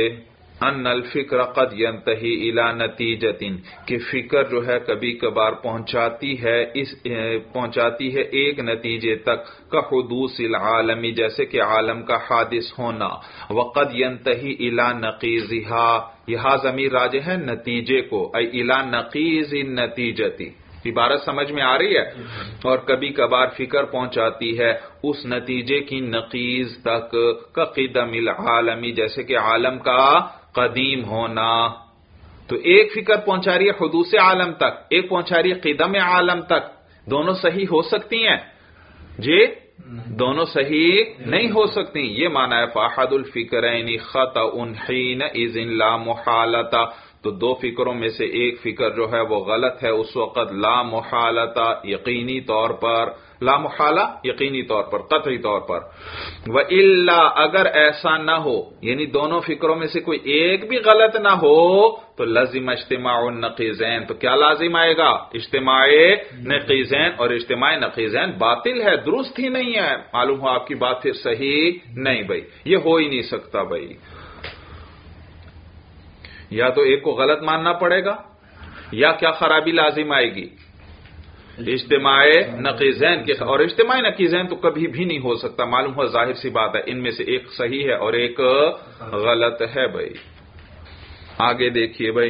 ان الفکر قد ينتهي الى نتیجۃ، کہ فکر جو ہے کبھی کبھار پہنچاتی ہے اس پہنچاتی ہے ایک نتیجے تک، کا حدوث العالمی، جیسے کہ عالم کا حادث ہونا، وقد ينتهي الى نقیضها، یہاں ضمیر راجع ہے نتیجے کو، ای الى نقیض النتیجۃ، عبارت سمجھ میں آ رہی ہے؟ اور کبھی کبھار فکر پہنچاتی ہے اس نتیجے کی نقیض تک، کا قدم العالمی، جیسے کہ عالم کا قدیم ہونا۔ تو ایک فکر پہنچا رہی ہے حدوث عالم تک، ایک پہنچا رہی ہے قدم عالم تک، دونوں صحیح ہو سکتی ہیں؟ جی دونوں صحیح نہیں ہو سکتی، یہ معنی ہے فاحد الفکرین خطأ حینئذ لا محالۃ، تو دو فکروں میں سے ایک فکر جو ہے وہ غلط ہے اس وقت، لا محالۃ، یقینی طور پر، لا محالہ یقینی طور پر، قطعی طور پر۔ وَإِلَّا، اگر ایسا نہ ہو، یعنی دونوں فکروں میں سے کوئی ایک بھی غلط نہ ہو، تو لازم اجتماع النقیزین، تو کیا لازم آئے گا؟ اجتماع نقیزین، اور اجتماع نقیزین باطل ہے، درست ہی نہیں ہے، معلوم ہو آپ کی بات پھر صحیح نہیں بھائی، یہ ہو ہی نہیں سکتا بھائی، یا تو ایک کو غلط ماننا پڑے گا، یا کیا خرابی لازم آئے گی؟ اجتماع نقیزین کے، اور اجتماع نقیزین تو کبھی بھی نہیں ہو سکتا، معلوم ہو ظاہر سی بات ہے، ان میں سے ایک صحیح ہے اور ایک غلط ہے بھائی۔ آگے دیکھیے بھائی،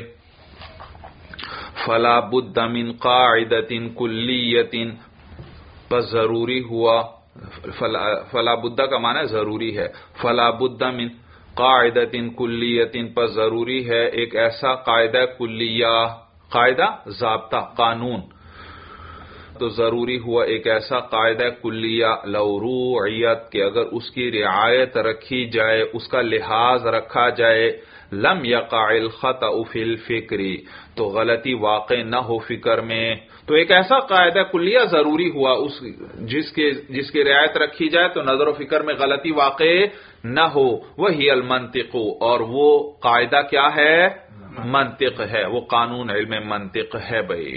فلا بد من قاعدۃ کلیۃ، بس ضروری ہوا، فلا بد کا معنی ضروری ہے، فلا بد من قاعدۃ کلیۃ، پر ضروری ہے ایک ایسا قاعدہ کلیہ، قاعدہ ضابطہ قانون، تو ضروری ہوا ایک ایسا قاعدہ کلیہ لو روعیت کہ اگر اس کی رعایت رکھی جائے، اس کا لحاظ رکھا جائے، لم یقع الخطأ فی الفکری، تو غلطی واقع نہ ہو فکر میں. تو ایک ایسا قاعدہ کلیہ ضروری ہوا اس جس کے جس کی رعایت رکھی جائے تو نظر و فکر میں غلطی واقع نہ ہو. وہی المنطق، اور وہ قاعدہ کیا ہے؟ منطق ہے، وہ قانون علم منطق ہے. بھائی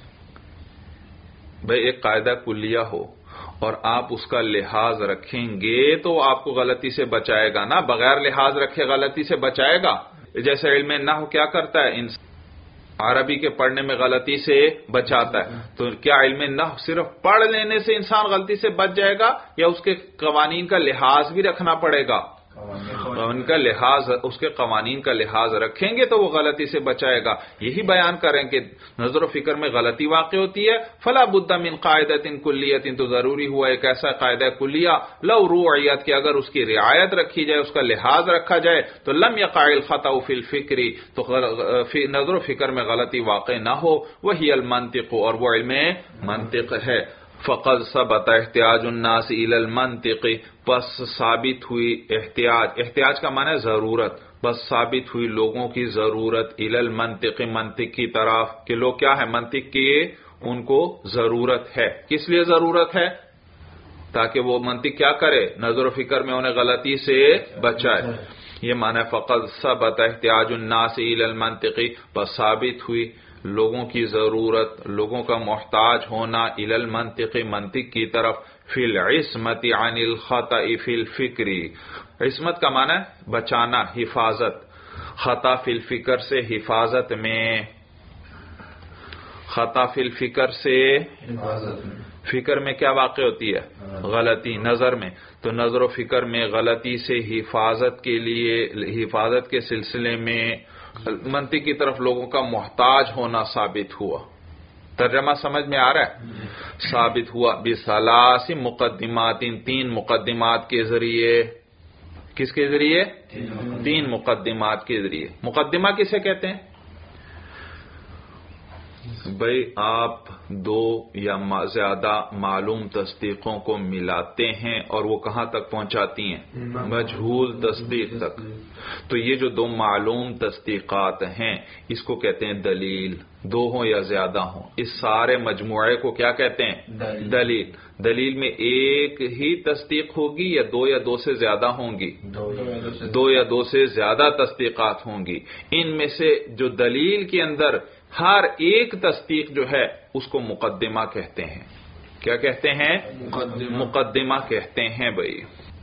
بھائی ایک قاعدہ کلیہ ہو اور آپ اس کا لحاظ رکھیں گے تو آپ کو غلطی سے بچائے گا نا، بغیر لحاظ رکھے غلطی سے بچائے گا. جیسے علم نحو کیا کرتا ہے؟ عربی کے پڑھنے میں غلطی سے بچاتا ہے. تو کیا علم نحو صرف پڑھ لینے سے انسان غلطی سے بچ جائے گا یا اس کے قوانین کا لحاظ بھی رکھنا پڑے گا؟ ان کا لحاظ، اس کے قوانین کا لحاظ رکھیں گے تو وہ غلطی سے بچائے گا. یہی بیان کریں کہ نظر و فکر میں غلطی واقع ہوتی ہے. فلا بد من قاعدۃ کلیۃ، تو ضروری ہوا ایک ایسا قاعدہ کلیہ لو روعیت کہ اگر اس کی رعایت رکھی جائے، اس کا لحاظ رکھا جائے تو لم یقع الخطأ فی الفکر، تو نظر و فکر میں غلطی واقع نہ ہو. وہی المنطق، اور وہ علم منطق ہے. فقد ثبت احتیاج الناس الى المنطق، پس ثابت ہوئی احتیاج، احتیاج کا معنی ہے ضرورت، بس ثابت ہوئی لوگوں کی ضرورت الى المنطق، منطق کی طرف، کہ لوگ کیا ہے؟ منطق کی ان کو ضرورت ہے. کس لیے ضرورت ہے؟ تاکہ وہ منطق کیا کرے؟ نظر و فکر میں انہیں غلطی سے بچائے. یہ معنی فقد ثبت احتیاج الناس الى المنطق، بس ثابت ہوئی لوگوں کی ضرورت، لوگوں کا محتاج ہونا الی المنطق، منطق کی طرف، فی العصمت عن الخطأ فی الفکر. عصمت کا معنی ہے بچانا، حفاظت. خطا فی الفکر سے حفاظت میں، خطا فی الفکر سے فکر میں کیا واقع ہوتی ہے؟ غلطی. نظر میں، تو نظر و فکر میں غلطی سے حفاظت کے لیے، حفاظت کے سلسلے میں منطق کی طرف لوگوں کا محتاج ہونا ثابت ہوا. ترجمہ سمجھ میں آ رہا ہے؟ ثابت ہوا بثلاث مقدمات، تین مقدمات کے ذریعے. کس کے ذریعے؟ تین مقدمات کے ذریعے. مقدمہ کسے کہتے ہیں؟ بھئی آپ دو یا زیادہ معلوم تصدیقوں کو ملاتے ہیں اور وہ کہاں تک پہنچاتی ہیں؟ مجہول تصدیق تک. تو یہ جو دو معلوم تصدیقات ہیں اس کو کہتے ہیں دلیل، دو ہوں یا زیادہ ہوں. اس سارے مجموعے کو کیا کہتے ہیں؟ دلیل. دلیل میں ایک ہی تصدیق ہوگی یا دو یا دو سے زیادہ ہوں گی؟ دو یا دو سے زیادہ تصدیقات ہوں گی. ان میں سے جو دلیل کے اندر ہر ایک تصدیق جو ہے اس کو مقدمہ کہتے ہیں. کیا کہتے ہیں؟ مقدمہ کہتے ہیں. بھائی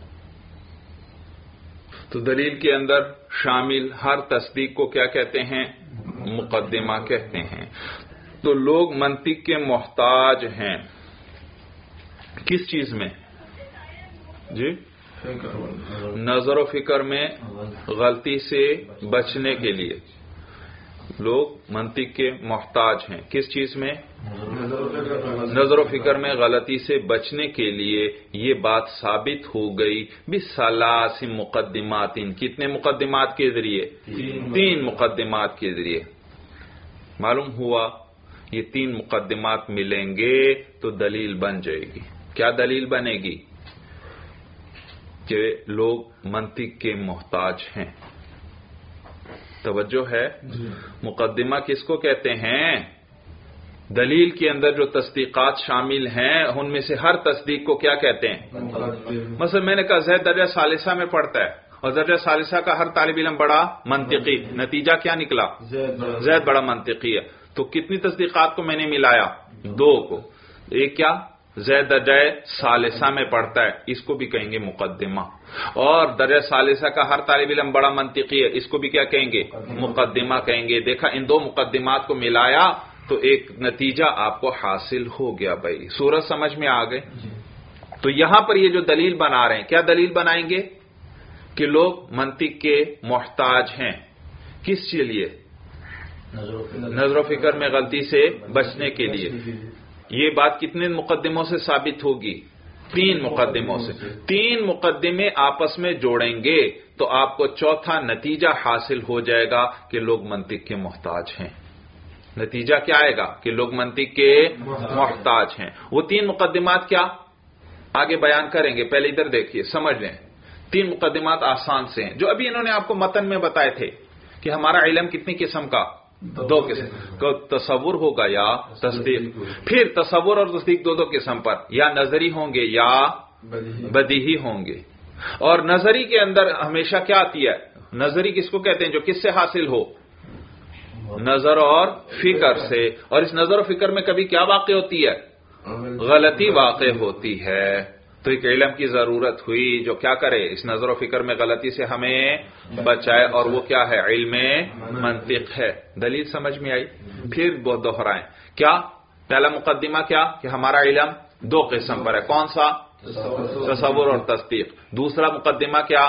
تو دلیل کے اندر شامل ہر تصدیق کو کیا کہتے ہیں؟ مقدمہ کہتے ہیں. تو لوگ منطق کے محتاج ہیں کس چیز میں؟ جی نظر و فکر میں غلطی سے بچنے کے لیے لوگ منطق کے محتاج ہیں. کس چیز میں؟ نظر و فکر میں غلطی سے بچنے کے لیے. یہ بات ثابت ہو گئی بثلاث مقدمات، کتنے مقدمات کے ذریعے؟ تین مقدمات کے ذریعے. معلوم ہوا یہ تین مقدمات ملیں گے تو دلیل بن جائے گی. کیا دلیل بنے گی؟ کہ لوگ منطق کے محتاج ہیں. توجہ ہے؟ مقدمہ کس کو کہتے ہیں؟ دلیل کے اندر جو تصدیقات شامل ہیں ان میں سے ہر تصدیق کو کیا کہتے ہیں؟ مثلا میں نے کہا زید درجہ ثالثہ میں پڑھتا ہے اور درجہ ثالثہ کا ہر طالب علم بڑا منطقی. نتیجہ کیا نکلا؟ زید بڑا منطقی ہے. تو کتنی تصدیقات کو میں نے ملایا؟ دو کو. ایک کیا؟ زید درجہ ثالثہ میں پڑھتا ہے، اس کو بھی کہیں گے مقدمہ. اور درجہ ثالثہ کا ہر طالب علم بڑا منطقی ہے، اس کو بھی کیا کہیں گے؟ مقدمہ کہیں گے. دیکھا ان دو مقدمات کو ملایا تو ایک نتیجہ آپ کو حاصل ہو گیا. بھائی صورت سمجھ میں آ گئے؟ تو یہاں پر یہ جو دلیل بنا رہے ہیں، کیا دلیل بنائیں گے؟ کہ لوگ منطق کے محتاج ہیں. کس کے لیے؟ نظر و فکر میں غلطی سے بچنے کے لیے. یہ بات کتنے مقدموں سے ثابت ہوگی؟ تین مقدموں سے. تین مقدمے آپس میں جوڑیں گے تو آپ کو چوتھا نتیجہ حاصل ہو جائے گا کہ لوگ منطق کے محتاج ہیں. نتیجہ کیا آئے گا کہ لوگ منطق کے محتاج ہیں. وہ تین مقدمات کیا آگے بیان کریں گے، پہلے ادھر دیکھیے سمجھ لیں. تین مقدمات آسان سے ہیں جو ابھی انہوں نے آپ کو متن میں بتائے تھے کہ ہمارا علم کتنی قسم کا، دو قسم کا، تصور ہوگا یا تصدیق. پھر تصور اور تصدیق دو دو قسم پر، یا نظری ہوں گے یا بدیہی ہوں گے. اور نظری کے اندر ہمیشہ کیا آتی ہے؟ نظری کس کو کہتے ہیں؟ جو کس سے حاصل ہو؟ نظر اور فکر سے. اور اس نظر و فکر میں کبھی کیا واقع ہوتی ہے؟ غلطی واقع ہوتی ہے. تو ایک علم کی ضرورت ہوئی جو کیا کرے، اس نظر و فکر میں غلطی سے ہمیں بچائے، اور وہ کیا ہے؟ علم منطق ہے. دلیل سمجھ میں آئی؟ پھر وہ دوہرائیں. کیا پہلا مقدمہ کیا کہ ہمارا علم دو قسم پر ہے. کون سا؟ تصور اور تصدیق. دوسرا مقدمہ کیا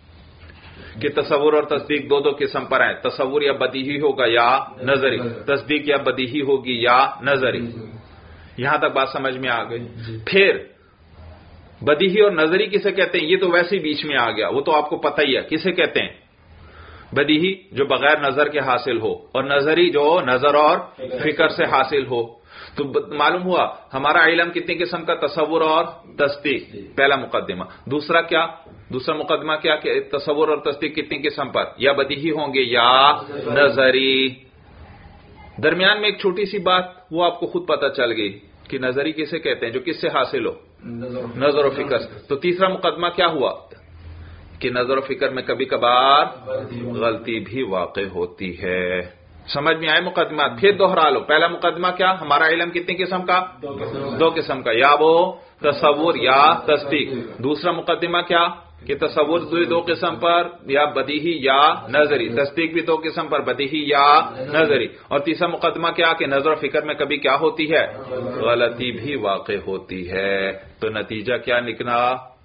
کہ تصور اور تصدیق دو دو قسم پر ہیں. تصور یا بدیہی ہوگا یا نظری، تصدیق یا بدیہی ہوگی یا نظری. یہاں تک بات سمجھ میں آ گئی. پھر بدیہی اور نظری کسے کہتے ہیں؟ یہ تو ویسے ہی بیچ میں آ گیا، وہ تو آپ کو پتہ ہی ہے کسے کہتے ہیں. بدیہی جو بغیر نظر کے حاصل ہو، اور نظری جو نظر اور فکر سے حاصل ہو. تو معلوم ہوا ہمارا علم کتنی قسم کا؟ تصور اور تصدیق، پہلا مقدمہ. دوسرا کیا؟ دوسرا مقدمہ کیا کہ تصور اور تصدیق کتنی قسم پر؟ یا بدیہی ہوں گے یا نظری. درمیان میں ایک چھوٹی سی بات وہ آپ کو خود پتہ چل گئی کہ نظری کسے کہتے ہیں؟ جو کس سے حاصل ہو؟ نظر و فکر. تو تیسرا مقدمہ کیا ہوا کہ نظر و فکر میں کبھی کبھار غلطی بھی واقع ہوتی ہے. سمجھ میں آئے مقدمات؟ پھر دوہرا لو. پہلا مقدمہ کیا؟ ہمارا علم کتنی قسم کا؟ دو قسم کا، یا وہ تصور یا تصدیق. دوسرا مقدمہ کیا کہ تصور دو قسم پر، یا بدیہی یا نظری. تصدیق بھی دو قسم پر، بدیہی یا نظری. اور تیسرا مقدمہ کیا کہ نظر و فکر میں کبھی کیا ہوتی ہے؟ غلطی بھی واقع ہوتی ہے. تو نتیجہ کیا نکلا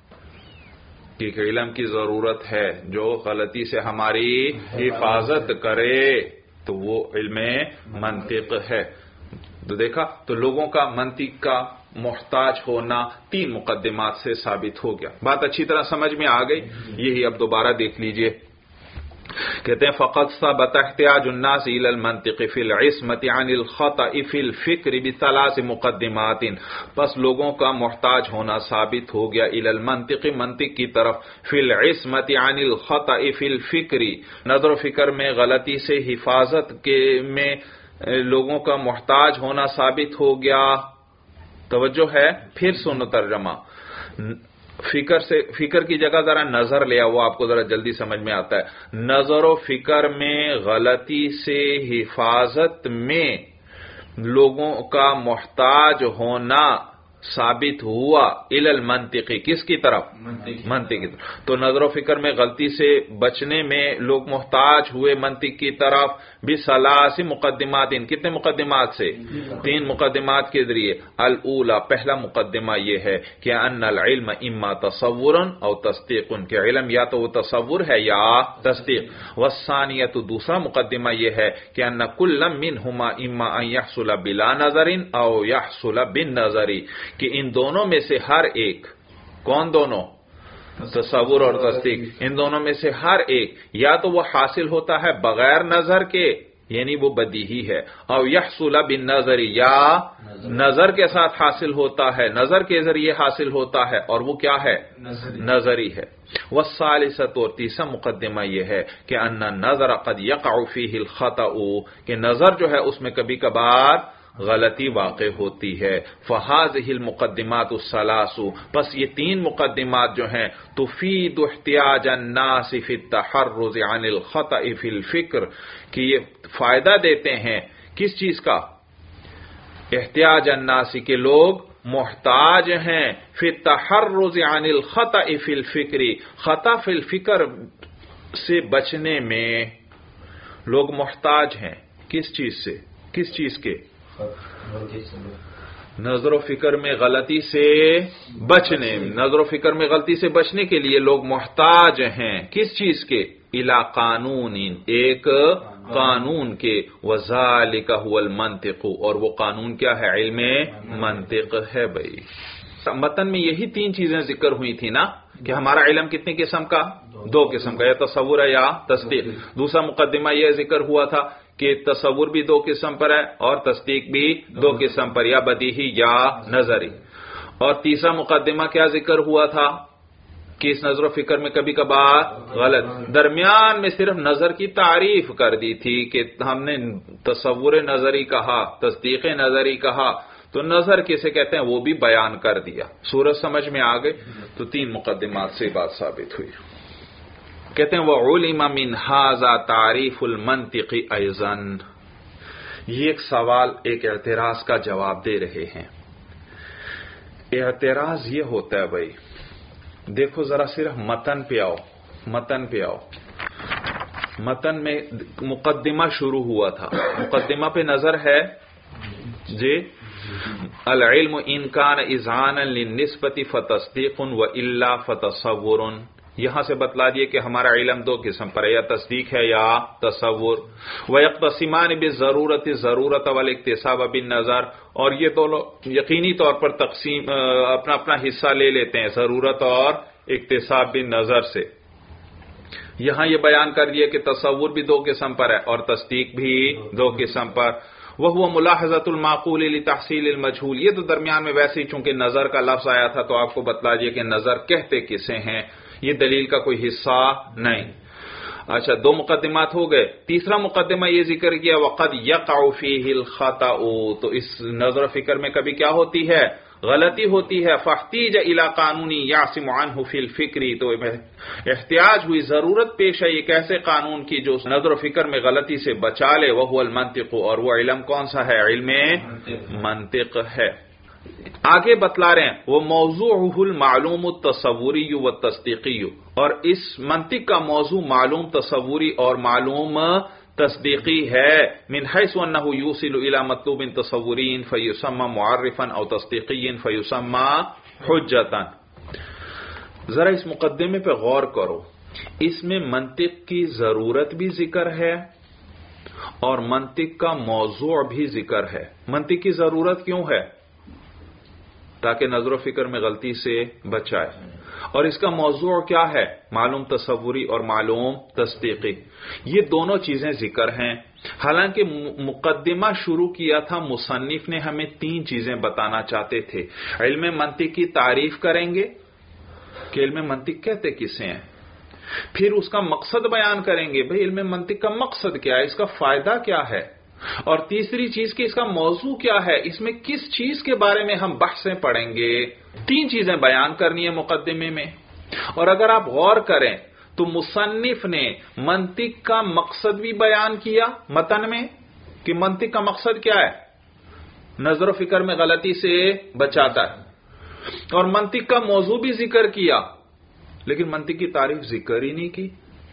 کہ علم کی ضرورت ہے جو غلطی سے ہماری حفاظت کرے، تو وہ علم منطق ہے. تو دیکھا، تو لوگوں کا منطق کا محتاج ہونا تین مقدمات سے ثابت ہو گیا. بات اچھی طرح سمجھ میں آ گئی. یہی اب دوبارہ دیکھ لیجئے. کہتے ہیں فقط ثبت احتیاج الناس الى المنطق فی العصمت عن الخطأ فی الفکر بثلاث مقدمات. پس لوگوں کا محتاج ہونا ثابت ہو گیا الى المنطق، منطق کی طرف، فی العصمت عن الخطأ فی الفکر، نظر و فکر میں غلطی سے حفاظت کے میں لوگوں کا محتاج ہونا ثابت ہو گیا. توجہ ہے؟ پھر سنو ترجمہ. فکر سے، فکر کی جگہ ذرا نظر لیا، وہ آپ کو ذرا جلدی سمجھ میں آتا ہے. نظر و فکر میں غلطی سے حفاظت میں لوگوں کا محتاج ہونا ثابت ہوا الی المنطق، کس کی طرف؟ منطق کی طرف. تو نظر و فکر میں غلطی سے بچنے میں لوگ محتاج ہوئے منطق کی طرف بثلاث مقدمات. کتنے مقدمات سے؟ تین مقدمات کے ذریعے. الاولی، پہلا مقدمہ یہ ہے کہ ان العلم اما تصور او تصدیق، کہ علم یا تو وہ تصور ہے یا تصدیق. والثانیۃ، دوسرا مقدمہ یہ ہے کہ ان کل منہما اما ان یحصل بلا نظر او یحصل بالنظر، کہ ان دونوں میں سے ہر ایک، کون دونوں؟ تصور اور تصدیق. ان دونوں میں سے ہر ایک یا تو وہ حاصل ہوتا ہے بغیر نظر کے، یعنی وہ بدیہی ہے، او یحصل بالنظر، یا نظر کے ساتھ حاصل ہوتا ہے، نظر کے ذریعے حاصل ہوتا ہے، اور وہ کیا ہے؟ نظری ہے. والثالثۃ، اور تیسرا مقدمہ یہ ہے کہ ان النظر قد یقع فیہ الخطأ، کہ نظر جو ہے اس میں کبھی کبھار غلطی واقع ہوتی ہے. فہذہ المقدمات الثلاث، پس یہ تین مقدمات جو ہیں تفید احتیاج الناس فی التحرز عن الخطأ فی الفکر، کہ یہ فائدہ دیتے ہیں کس چیز کا؟ احتیاج الناس، کے لوگ محتاج ہیں فی التحرز عن الخطأ فی الفکر، خطأ فی الفکر سے بچنے میں لوگ محتاج ہیں. کس چیز سے؟ کس چیز کے؟ نظر و فکر میں غلطی سے بچنے، نظر و فکر میں غلطی سے بچنے کے لیے لوگ محتاج ہیں کس چیز کے؟ الی قانون، ایک قانون کے. وذالک هو المنطق، اور وہ قانون کیا ہے؟ علم منطق ہے. بھائی متن میں یہی تین چیزیں ذکر ہوئی تھی نا، کہ ہمارا علم کتنی قسم کا؟ دو قسم کا، یا تصور ہے یا تصدیق. دوسرا مقدمہ یہ ذکر ہوا تھا کہ تصور بھی دو قسم پر ہے اور تصدیق بھی دو قسم پر، یا بدیہی یا نظری. اور تیسرا مقدمہ کیا ذکر ہوا تھا کہ اس نظر و فکر میں کبھی کبھار غلط، درمیان میں صرف نظر کی تعریف کر دی تھی کہ ہم نے تصور نظری کہا، تصدیق نظری کہا، تو نظر کسے کہتے ہیں وہ بھی بیان کر دیا. صورت سمجھ میں آ گئی. تو تین مقدمات سے بات ثابت ہوئی. کہتے ہیں وَعُلِمَ مِنْ هَذَا تَعْرِيفُ الْمَنْطِقِ أَيْضًا. یہ ایک سوال، ایک اعتراض کا جواب دے رہے ہیں. اعتراض یہ ہوتا ہے بھائی، دیکھو ذرا صرف متن پہ آؤ، متن پہ آؤ. متن میں مقدمہ شروع ہوا تھا، مقدمہ پہ نظر ہے جی. العلم ان کان اذعانا للنسبت فتصدیق والا فتصور. یہاں سے بتلا دیے کہ ہمارا علم دو قسم پر ہے، یا تصدیق ہے یا تصور. وَيَقْتَسِمَانِ بِالضَّرُورَةِ ضرورت والاکتساب بالنظر. اور یہ دونوں یقینی طور پر تقسیم اپنا اپنا حصہ لے لیتے ہیں ضرورت اور اکتساب بالنظر سے. یہاں یہ بیان کر دیا کہ تصور بھی دو قسم پر ہے اور تصدیق بھی دو قسم پر. وَهُوَ مُلَاحَظَةُ الْمَعْقُولِ لِتَحْصِيلِ الْمَجْهُولِ. یہ تو درمیان میں ویسے ہی چونکہ نظر کا لفظ آیا تھا تو آپ کو بتلا دیا کہ نظر کہتے کسے ہیں، یہ دلیل کا کوئی حصہ نہیں. اچھا، دو مقدمات ہو گئے. تیسرا مقدمہ یہ ذکر کیا وَقَدْ يَقَعُ فِيهِ الْخَطَأُ. تو اس نظر و فکر میں کبھی کیا ہوتی ہے؟ غلطی ہوتی ہے. فاحتیج الی قانونی یعصم عنہ فی الفکری. تو احتیاج ہوئی، ضرورت پیش ہے ایک ایسے قانون کی جو نظر و فکر میں غلطی سے بچا لے. وہو المنطق. اور وہ علم کون سا ہے؟ علم منطق ہے. آگے بتلا رہے ہیں وہ موضوعہ المعلوم التصوری والتصدیقی. اور اس منطق کا موضوع معلوم تصوری اور معلوم تصدیقی ہے. من حیث انہ یوصل الی مطلوب تصوری فیسمى معرفا او تصدیقی فیسمى حجتا. ذرا اس مقدمے پہ غور کرو. اس میں منطق کی ضرورت بھی ذکر ہے اور منطق کا موضوع بھی ذکر ہے. منطق کی ضرورت کیوں ہے؟ تاکہ نظر و فکر میں غلطی سے بچائے. اور اس کا موضوع کیا ہے؟ معلوم تصوری اور معلوم تصدیقی. یہ دونوں چیزیں ذکر ہیں. حالانکہ مقدمہ شروع کیا تھا مصنف نے ہمیں تین چیزیں بتانا چاہتے تھے. علم منطق کی تعریف کریں گے کہ علم منطق کہتے کسے ہیں، پھر اس کا مقصد بیان کریں گے، بھئی علم منطق کا مقصد کیا ہے، اس کا فائدہ کیا ہے، اور تیسری چیز کہ اس کا موضوع کیا ہے، اس میں کس چیز کے بارے میں ہم بحثیں پڑھیں گے. تین چیزیں بیان کرنی ہے مقدمے میں. اور اگر آپ غور کریں تو مصنف نے منطق کا مقصد بھی بیان کیا متن میں کہ منطق کا مقصد کیا ہے، نظر و فکر میں غلطی سے بچاتا ہے. اور منطق کا موضوع بھی ذکر کیا، لیکن منطق کی تعریف ذکر ہی نہیں کی.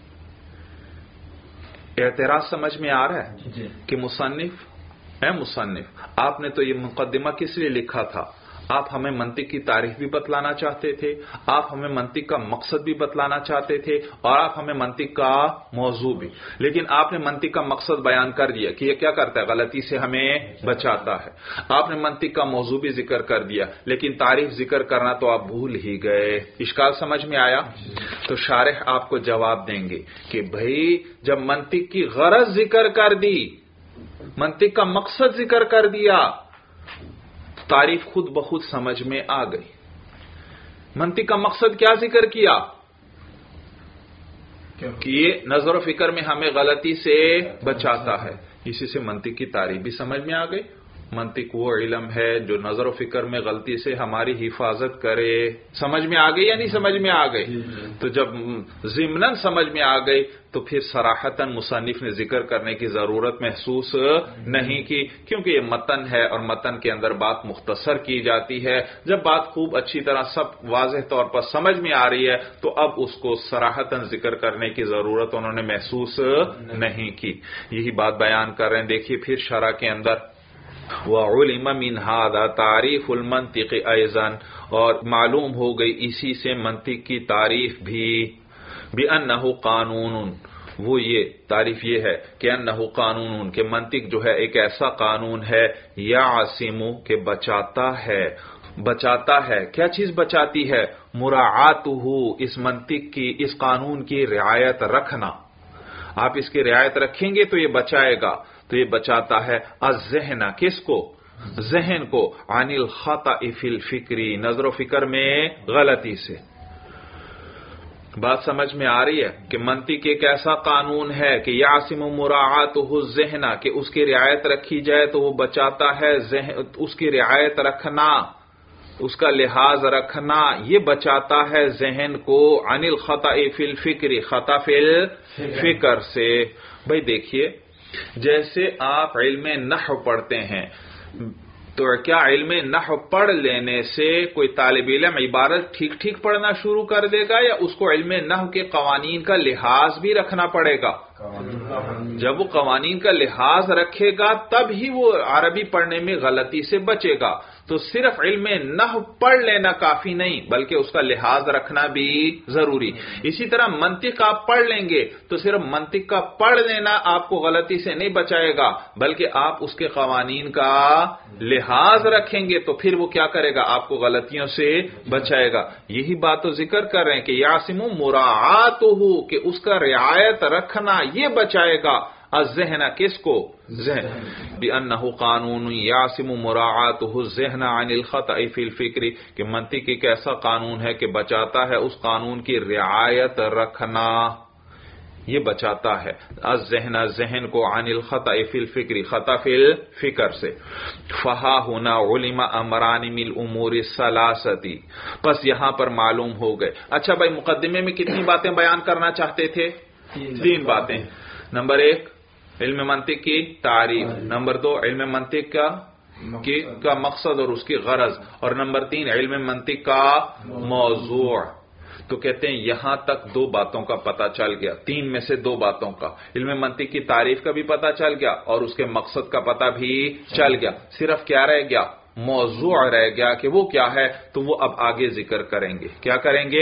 اعتراض سمجھ میں آ رہا ہے کہ مصنف اے مصنف آپ نے تو یہ مقدمہ کس لیے لکھا تھا؟ آپ ہمیں منطق کی تعریف بھی بتلانا چاہتے تھے، آپ ہمیں منطق کا مقصد بھی بتلانا چاہتے تھے، اور آپ ہمیں منطق کا موضوع بھی. لیکن آپ نے منطق کا مقصد بیان کر دیا کہ یہ کیا کرتا ہے، غلطی سے ہمیں بچاتا ہے. آپ نے منطق کا موضوع بھی ذکر کر دیا، لیکن تعریف ذکر کرنا تو آپ بھول ہی گئے. اشکال سمجھ میں آیا؟ تو شارح آپ کو جواب دیں گے کہ بھائی جب منطق کی غرض ذکر کر دی، منطق کا مقصد ذکر کر دیا، تعریف خود بخود سمجھ میں آ گئی. منطق کا مقصد کیا ذکر کیا کہ یہ نظر و فکر میں ہمیں غلطی سے بچاتا ہے. اسی سے منطق کی تعریف بھی سمجھ میں آ گئی. منطق وہ علم ہے جو نظر و فکر میں غلطی سے ہماری حفاظت کرے. سمجھ میں آ گئی یا نہیں سمجھ میں آ گئی؟ تو جب ضمناً سمجھ میں آ گئی تو پھر صراحتاً مصنف نے ذکر کرنے کی ضرورت محسوس نہیں کی، کیونکہ یہ متن ہے اور متن کے اندر بات مختصر کی جاتی ہے. جب بات خوب اچھی طرح سب واضح طور پر سمجھ میں آ رہی ہے تو اب اس کو صراحتاً ذکر کرنے کی ضرورت انہوں نے محسوس نہیں کی. یہی بات بیان کر رہے ہیں. دیکھیے پھر شرح کے اندر وَعُلِمَ مِنْ هَذَا تَعْرِيفُ الْمَنْطِقِ أَيْضًا. اور معلوم ہو گئی اسی سے منطق کی تعریف بھی بِأَنَّهُ قانون. وہ یہ تعریف یہ ہے کہ انہ قانون کہ منطق جو ہے ایک ایسا قانون ہے یعصم کہ بچاتا ہے بچاتا ہے. کیا چیز بچاتی ہے؟ مراعاتہ، اس منطق کی، اس قانون کی رعایت رکھنا. آپ اس کی رعایت رکھیں گے تو یہ بچائے گا. تو یہ بچاتا ہے الذہن، کس کو؟ ذہن کو، عن الخطأ فی الفکری، نظر و فکر میں غلطی سے. بات سمجھ میں آ رہی ہے کہ منطق ایک ایسا قانون ہے کہ یعصم مراعاتہ الذہن، کہ اس کی رعایت رکھی جائے تو وہ بچاتا ہے. اس کی رعایت رکھنا، اس کا لحاظ رکھنا، یہ بچاتا ہے ذہن کو عن الخطأ فی الفکر، خطا فی الفکر سے. بھائی دیکھیے، جیسے آپ علم نحو پڑھتے ہیں تو کیا علم نحو پڑھ لینے سے کوئی طالب علم عبارت ٹھیک ٹھیک پڑھنا شروع کر دے گا، یا اس کو علم نحو کے قوانین کا لحاظ بھی رکھنا پڑے گا؟ جب وہ قوانین کا لحاظ رکھے گا تب ہی وہ عربی پڑھنے میں غلطی سے بچے گا. تو صرف علم نحو پڑھ لینا کافی نہیں، بلکہ اس کا لحاظ رکھنا بھی ضروری. اسی طرح منطق آپ پڑھ لیں گے تو صرف منطق کا پڑھ لینا آپ کو غلطی سے نہیں بچائے گا، بلکہ آپ اس کے قوانین کا لحاظ رکھیں گے تو پھر وہ کیا کرے گا؟ آپ کو غلطیوں سے بچائے گا. یہی بات تو ذکر کر رہے ہیں کہ یعصم مراعاتہ، کہ اس کا رعایت رکھنا یہ بچائے گا. الذہن، کس کو؟ ذہن. بأنہ قانون یعصم مراعاتہ الذہن عن الخطأ فی الفکر، کہ منطق ایک ایسا قانون ہے کہ بچاتا ہے اس قانون کی رعایت رکھنا، یہ بچاتا ہے الذہن، ذہن کو عن الخطأ فی الفکر، خطا فی الفکر سے. فہا ہونا علم امران من الامور الثلاثۃ، پس یہاں پر معلوم ہو گئے. اچھا بھائی، مقدمے میں کتنی باتیں بیان کرنا چاہتے تھے؟ تین باتیں. نمبر ایک، علم منطق کی تعریف. نمبر دو، علم منطق کا کی کا مقصد اور اس کی غرض. اور نمبر تین، علم منطق کا موضوع. تو کہتے ہیں یہاں تک دو باتوں کا پتہ چل گیا، تین میں سے دو باتوں کا. علم منطق کی تعریف کا بھی پتہ چل گیا اور اس کے مقصد کا پتہ بھی چل گیا. صرف کیا رہ گیا؟ موضوع رہ گیا، کہ وہ کیا ہے؟ تو وہ اب آگے ذکر کریں گے. کیا کریں گے؟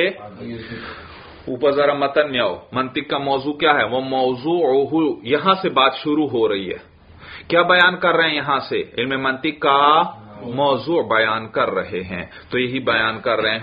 اوپر ذرا متن میں آؤ. منطق کا موضوع کیا ہے؟ وہ موضوع، یہاں سے بات شروع ہو رہی ہے. کیا بیان کر رہے ہیں یہاں سے؟ علم منطق کا موضوع بیان کر رہے ہیں. تو یہی بیان کر رہے ہیں.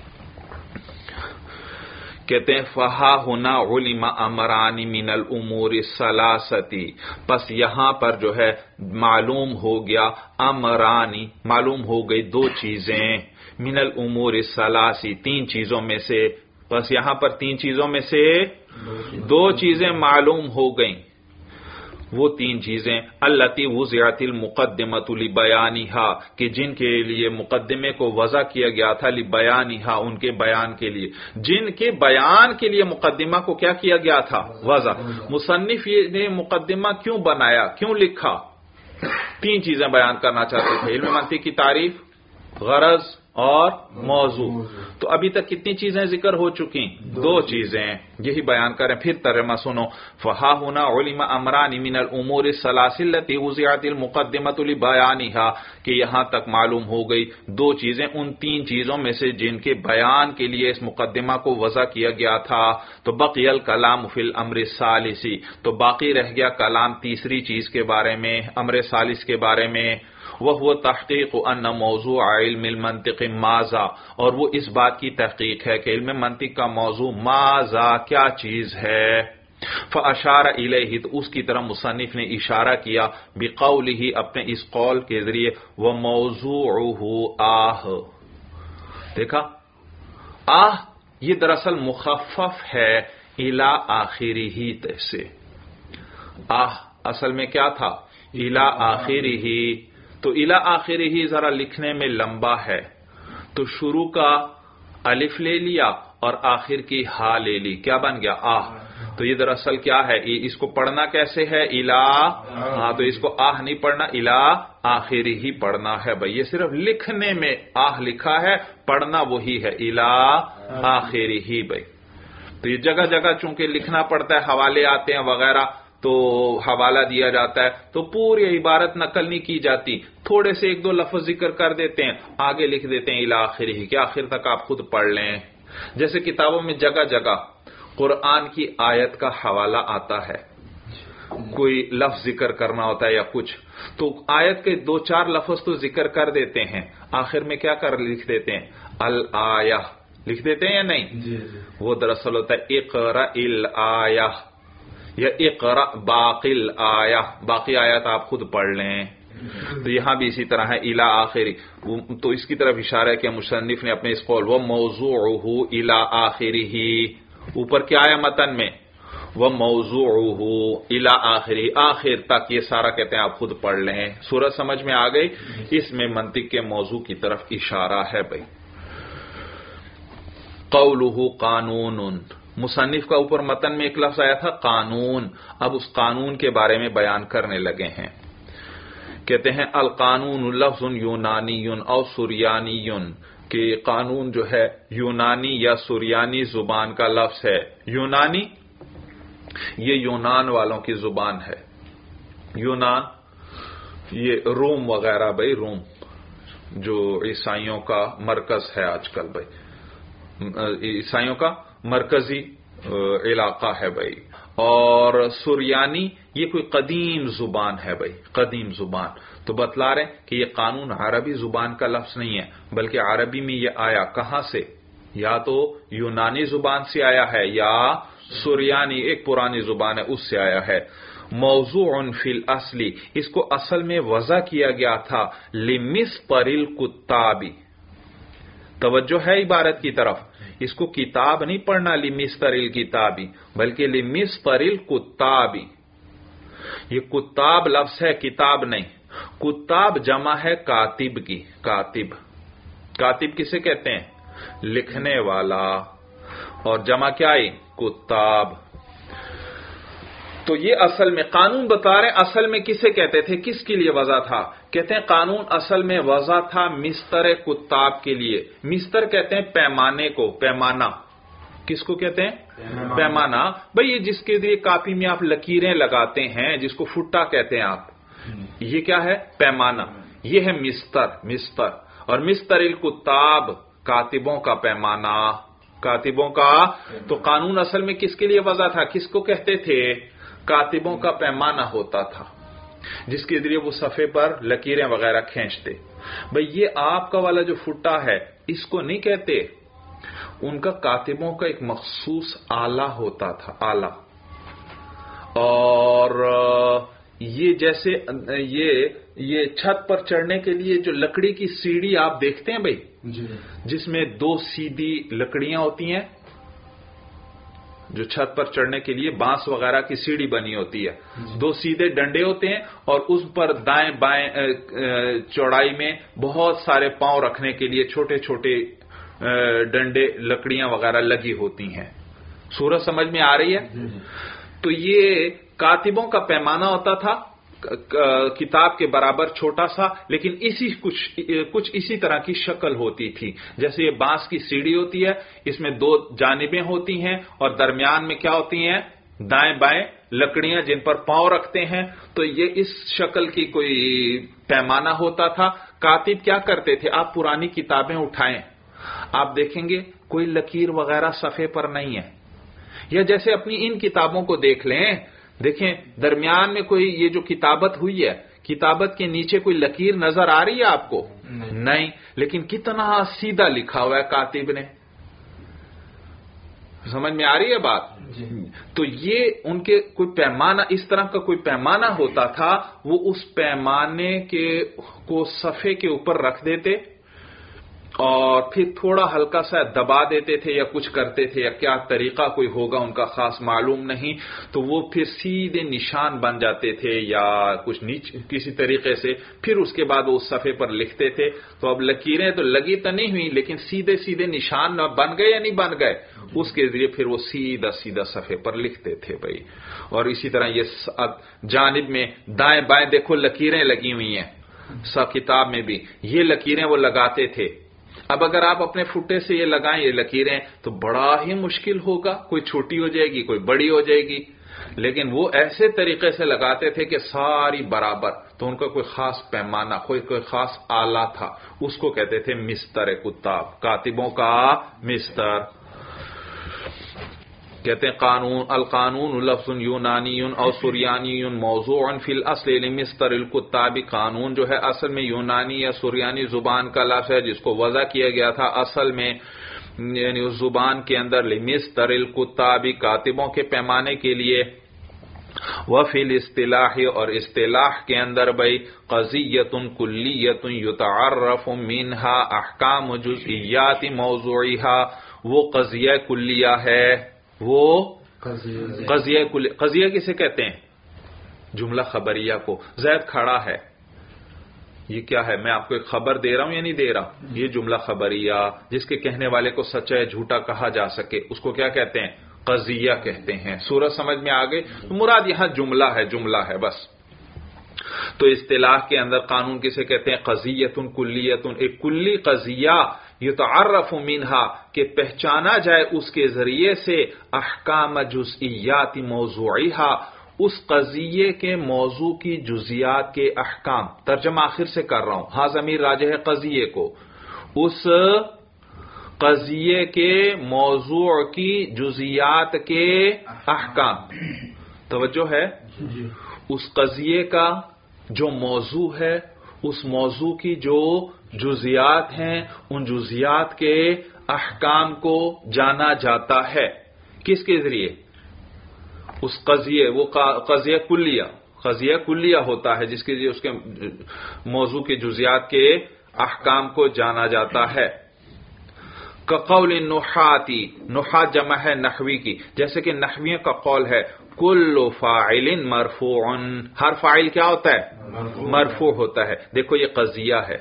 کہتے ہیں فہا ہونا علم امران من الامور الثلاثۃ، پس یہاں پر جو ہے معلوم ہو گیا امرانی، معلوم ہو گئی دو چیزیں، من الامور الثلاث، تین چیزوں میں سے. بس یہاں پر تین چیزوں میں سے دو چیزیں معلوم ہو گئیں. وہ تین چیزیں التی وضعت المقدمۃ لبیانھا، کہ جن کے لیے مقدمے کو وضع کیا گیا تھا، لبیانھا، ان کے بیان کے لیے. جن کے بیان کے لیے مقدمہ کو کیا کیا گیا تھا؟ وضع. مصنف نے مقدمہ کیوں بنایا، کیوں لکھا؟ تین چیزیں بیان کرنا چاہتے تھے، علم منطق کی تعریف، غرض اور موضوع. تو ابھی تک کتنی چیزیں ذکر ہو چکی؟ دو چیزیں. یہی بیان کریں. پھر ترجمہ سنو. فہا ہونا علم امران من الامور الثلاث التي وضعت المقدمۃ لبیانھا، کہ یہاں تک معلوم ہو گئی دو چیزیں ان تین چیزوں میں سے جن کے بیان کے لیے اس مقدمہ کو وضع کیا گیا تھا. تو بقی الکلام فی الامر الثالث، تو باقی رہ گیا کلام تیسری چیز کے بارے میں، امر ثالث کے بارے میں. وہ تحقیق ان موضوع علم المنطق ماذا، اور وہ اس بات کی تحقیق ہے کہ علم منطق کا موضوع ماذا، کیا چیز ہے. فاشار الیہ، تو اس کی طرف مصنف نے اشارہ کیا، بقولہ، اپنے اس قول کے ذریعے، وموضوعہ آہ. دیکھا، آہ یہ دراصل مخفف ہے الی آخرہ سے. آہ اصل میں کیا تھا؟ الی آخرہ. تو الی آخرہ ذرا لکھنے میں لمبا ہے، تو شروع کا الف لے لیا اور آخر کی ہا لے لی، کیا بن گیا؟ آہ. تو یہ دراصل کیا ہے؟ اس کو پڑھنا کیسے ہے؟ الی. ہاں، تو اس کو آہ نہیں پڑھنا، الی آخرہ ہی پڑھنا ہے. بھائی یہ صرف لکھنے میں آہ لکھا ہے، پڑھنا وہی ہے الی آخرہ ہی. بھائی تو یہ جگہ جگہ چونکہ لکھنا پڑتا ہے، حوالے آتے ہیں وغیرہ، تو حوالہ دیا جاتا ہے تو پوری عبارت نقل نہیں کی جاتی، تھوڑے سے ایک دو لفظ ذکر کر دیتے ہیں، آگے لکھ دیتے ہیں الی آخرہ، کہ آخر تک آپ خود پڑھ لیں. جیسے کتابوں میں جگہ جگہ قرآن کی آیت کا حوالہ آتا ہے، کوئی لفظ ذکر کرنا ہوتا ہے یا کچھ، تو آیت کے دو چار لفظ تو ذکر کر دیتے ہیں، آخر میں کیا کر لکھ دیتے ہیں؟ الآیہ لکھ دیتے ہیں یا نہیں؟ وہ دراصل ہوتا ہے اقرأ الآیہ یا اقرأ باقی الآیہ، باقی آیات آپ خود پڑھ لیں. تو یہاں بھی اسی طرح ہے الی آخری، تو اس کی طرف اشارہ ہے کہ مصنف نے اپنے اس قول وہ موضوعہ الی آخرہ، اوپر کیا آیا متن میں؟ وہ موضوعہ الی آخرہ، آخر تک یہ سارا کہتے ہیں آپ خود پڑھ لیں. سورہ سمجھ میں آ گئی؟ اس میں منطق کے موضوع کی طرف اشارہ ہے بھائی. قولہ قانون، مصنف کا اوپر متن میں ایک لفظ آیا تھا قانون، اب اس قانون کے بارے میں بیان کرنے لگے ہیں. کہتے ہیں القانون لفظ یونانی او سریانی، کہ قانون جو ہے یونانی یا سریانی زبان کا لفظ ہے. یونانی یہ یونان والوں کی زبان ہے. یونان یہ روم وغیرہ بھائی، روم جو عیسائیوں کا مرکز ہے آج کل بھائی، عیسائیوں کا مرکزی علاقہ ہے بھائی. اور سریانی یہ کوئی قدیم زبان ہے بھائی، قدیم زبان. تو بتلا رہے کہ یہ قانون عربی زبان کا لفظ نہیں ہے، بلکہ عربی میں یہ آیا کہاں سے؟ یا تو یونانی زبان سے آیا ہے یا سریانی ایک پرانی زبان ہے اس سے آیا ہے. موضوع فی الاصلی، اس کو اصل میں وضع کیا گیا تھا لمسطر الکتاب. توجہ ہے عبارت کی طرف، اس کو کتاب نہیں پڑھنا لمسطر الکتابی، بلکہ لمسطر الکتاب. یہ کتاب لفظ ہے، کتاب نہیں. کتاب جمع ہے کاتب کی. کاتب کاتب کسے کہتے ہیں؟ لکھنے والا. اور جمع کیا ہے؟ کتاب. تو یہ اصل میں قانون بتا رہے اصل میں کسے کہتے تھے، کس کے لیے وضع تھا؟ کہتے ہیں قانون اصل میں وضع تھا مستر کتاب کے لیے. مستر کہتے ہیں پیمانے کو، پیمانہ. کس کو کہتے ہیں؟ پیمانہ. بھئی یہ جس کے لیے کاپی میں آپ لکیریں لگاتے ہیں، جس کو فٹا کہتے ہیں آپ، یہ کیا ہے؟ پیمانہ. یہ ہے مستر. مستر اور مستر الکتاب کاتبوں کا پیمانہ، کاتبوں کا. تو قانون اصل میں کس کے لیے وضع تھا، کس کو کہتے تھے؟ کاتبوں کا پیمانہ ہوتا تھا جس کے ذریعے وہ صفحے پر لکیریں وغیرہ کھینچتے. بھئی یہ آپ کا والا جو فٹا ہے اس کو نہیں کہتے، ان کا کاتبوں کا ایک مخصوص آلہ ہوتا تھا، آلہ. اور یہ جیسے یہ یہ چھت پر چڑھنے کے لیے جو لکڑی کی سیڑھی آپ دیکھتے ہیں بھئی، جس میں دو سیدھی لکڑیاں ہوتی ہیں، جو چھت پر چڑھنے کے لیے بانس وغیرہ کی سیڑھی بنی ہوتی ہے، دو سیدھے ڈنڈے ہوتے ہیں اور اس پر دائیں بائیں چوڑائی میں بہت سارے پاؤں رکھنے کے لیے چھوٹے چھوٹے ڈنڈے لکڑیاں وغیرہ لگی ہوتی ہیں. صورت سمجھ میں آ رہی ہے؟ تو یہ کاتبوں کا پیمانہ ہوتا تھا، کتاب کے برابر چھوٹا سا، لیکن اسی کچھ کچھ اسی طرح کی شکل ہوتی تھی. جیسے یہ بانس کی سیڑھی ہوتی ہے، اس میں دو جانبیں ہوتی ہیں اور درمیان میں کیا ہوتی ہیں؟ دائیں بائیں لکڑیاں جن پر پاؤں رکھتے ہیں. تو یہ اس شکل کی کوئی پیمانہ ہوتا تھا. کاتب کیا کرتے تھے؟ آپ پرانی کتابیں اٹھائیں، آپ دیکھیں گے کوئی لکیر وغیرہ صفحے پر نہیں ہے. یا جیسے اپنی ان کتابوں کو دیکھ لیں، دیکھیں درمیان میں کوئی یہ جو کتابت ہوئی ہے، کتابت کے نیچے کوئی لکیر نظر آ رہی ہے آپ کو؟ نہیں. لیکن کتنا سیدھا لکھا ہوا ہے کاتب نے. سمجھ میں آ رہی ہے بات؟ تو یہ ان کے کوئی پیمانہ، اس طرح کا کوئی پیمانہ ہوتا تھا. وہ اس پیمانے کے کو صفحے کے اوپر رکھ دیتے اور پھر تھوڑا ہلکا سا دبا دیتے تھے یا کچھ کرتے تھے، یا کیا طریقہ کوئی ہوگا ان کا خاص معلوم نہیں. تو وہ پھر سیدھے نشان بن جاتے تھے یا کچھ نیچے کسی طریقے سے، پھر اس کے بعد وہ اس صفحے پر لکھتے تھے. تو اب لکیریں تو لگی تو نہیں ہوئی، لیکن سیدھے سیدھے نشان بن گئے یا نہیں بن گئے، اس کے ذریعے پھر وہ سیدھا سیدھا صفحے پر لکھتے تھے بھائی. اور اسی طرح یہ جانب میں دائیں بائیں دیکھو لکیریں لگی ہوئی ہیں سا کتاب میں بھی، یہ لکیریں وہ لگاتے تھے. اب اگر آپ اپنے فٹے سے یہ لگائیں یہ لکیریں تو بڑا ہی مشکل ہوگا، کوئی چھوٹی ہو جائے گی کوئی بڑی ہو جائے گی. لیکن وہ ایسے طریقے سے لگاتے تھے کہ ساری برابر. تو ان کا کوئی خاص پیمانہ، کوئی کوئی خاص آلہ تھا، اس کو کہتے تھے مستر کتاب، کاتبوں کا مستر. کہتے ہیں قانون القانون لفظ یونانی او سریانی موضوع فی الاصل لمصدر الکتاب، قانون جو ہے اصل میں یونانی یا سریانی زبان کا لفظ ہے جس کو وضع کیا گیا تھا اصل میں یعنی اس زبان کے اندر لمصدر الکتاب، کاتبوں کے پیمانے کے لیے. وفی الاصطلاح، اور اصطلاح کے اندر بھائی قضیۃ کلیۃ یتعرف منہا احکام جزئیات موضوعها، وہ قضیہ کلیہ ہے، وہ قضیہ کلیہ. قضیہ کسے کہتے ہیں؟ جملہ خبریہ کو. زید کھڑا ہے، یہ کیا ہے؟ میں آپ کو ایک خبر دے رہا ہوں یا نہیں دے رہا؟ یہ جملہ خبریہ جس کے کہنے والے کو سچا ہے جھوٹا کہا جا سکے، اس کو کیا کہتے ہیں؟ قضیہ کہتے ہیں. سورج سمجھ میں آگے؟ مراد یہاں جملہ ہے، جملہ ہے بس. تو اصطلاح کے اندر قانون کسے کہتے ہیں؟ قضیۃ کلیۃ، ایک کلی قضیہ یتعرف منہا کہ پہچانا جائے اس کے ذریعے سے احکام جزئیات موضوعیہا، اس قضیے کے موضوع کی جزیات کے احکام. ترجمہ آخر سے کر رہا ہوں، ہاں ضمیر راجع ہے قضیے کو. اس قضیے کے موضوع کی جزیات کے احکام. توجہ ہے؟ اس قضیے کا جو موضوع ہے، اس موضوع کی جو جزیات ہیں، ان جزیات کے احکام کو جانا جاتا ہے. کس کے ذریعے؟ اس قضیے، وہ قضیہ کلیہ، قضیہ کلیہ ہوتا ہے جس کے ذریعے اس کے موضوع کے جزیات کے احکام کو جانا جاتا ہے. کقول النحاتی، نحات جمع ہے نحوی کی، جیسے کہ نحویوں کا قول ہے کل فاعل مرفوع، ہر فاعل کیا ہوتا ہے؟ مرفوع ہوتا ہے. دیکھو یہ قضیہ ہے،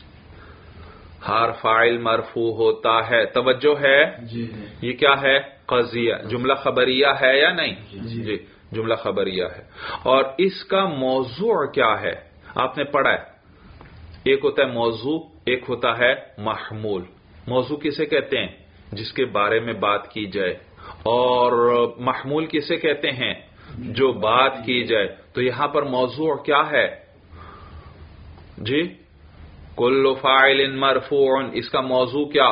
ہر فاعل مرفوع ہوتا ہے. توجہ ہے؟ یہ کیا ہے؟ قضیہ. جملہ خبریہ ہے یا نہیں؟ جی جملہ خبریہ ہے. اور اس کا موضوع کیا ہے؟ آپ نے پڑھا ہے، ایک ہوتا ہے موضوع، ایک ہوتا ہے محمول. موضوع کسے کہتے ہیں؟ جس کے بارے میں بات کی جائے. اور محمول کسے کہتے ہیں؟ جو بات کی جائے. تو یہاں پر موضوع کیا ہے؟ جی کل فاعل مرفوع، اس کا موضوع کیا؟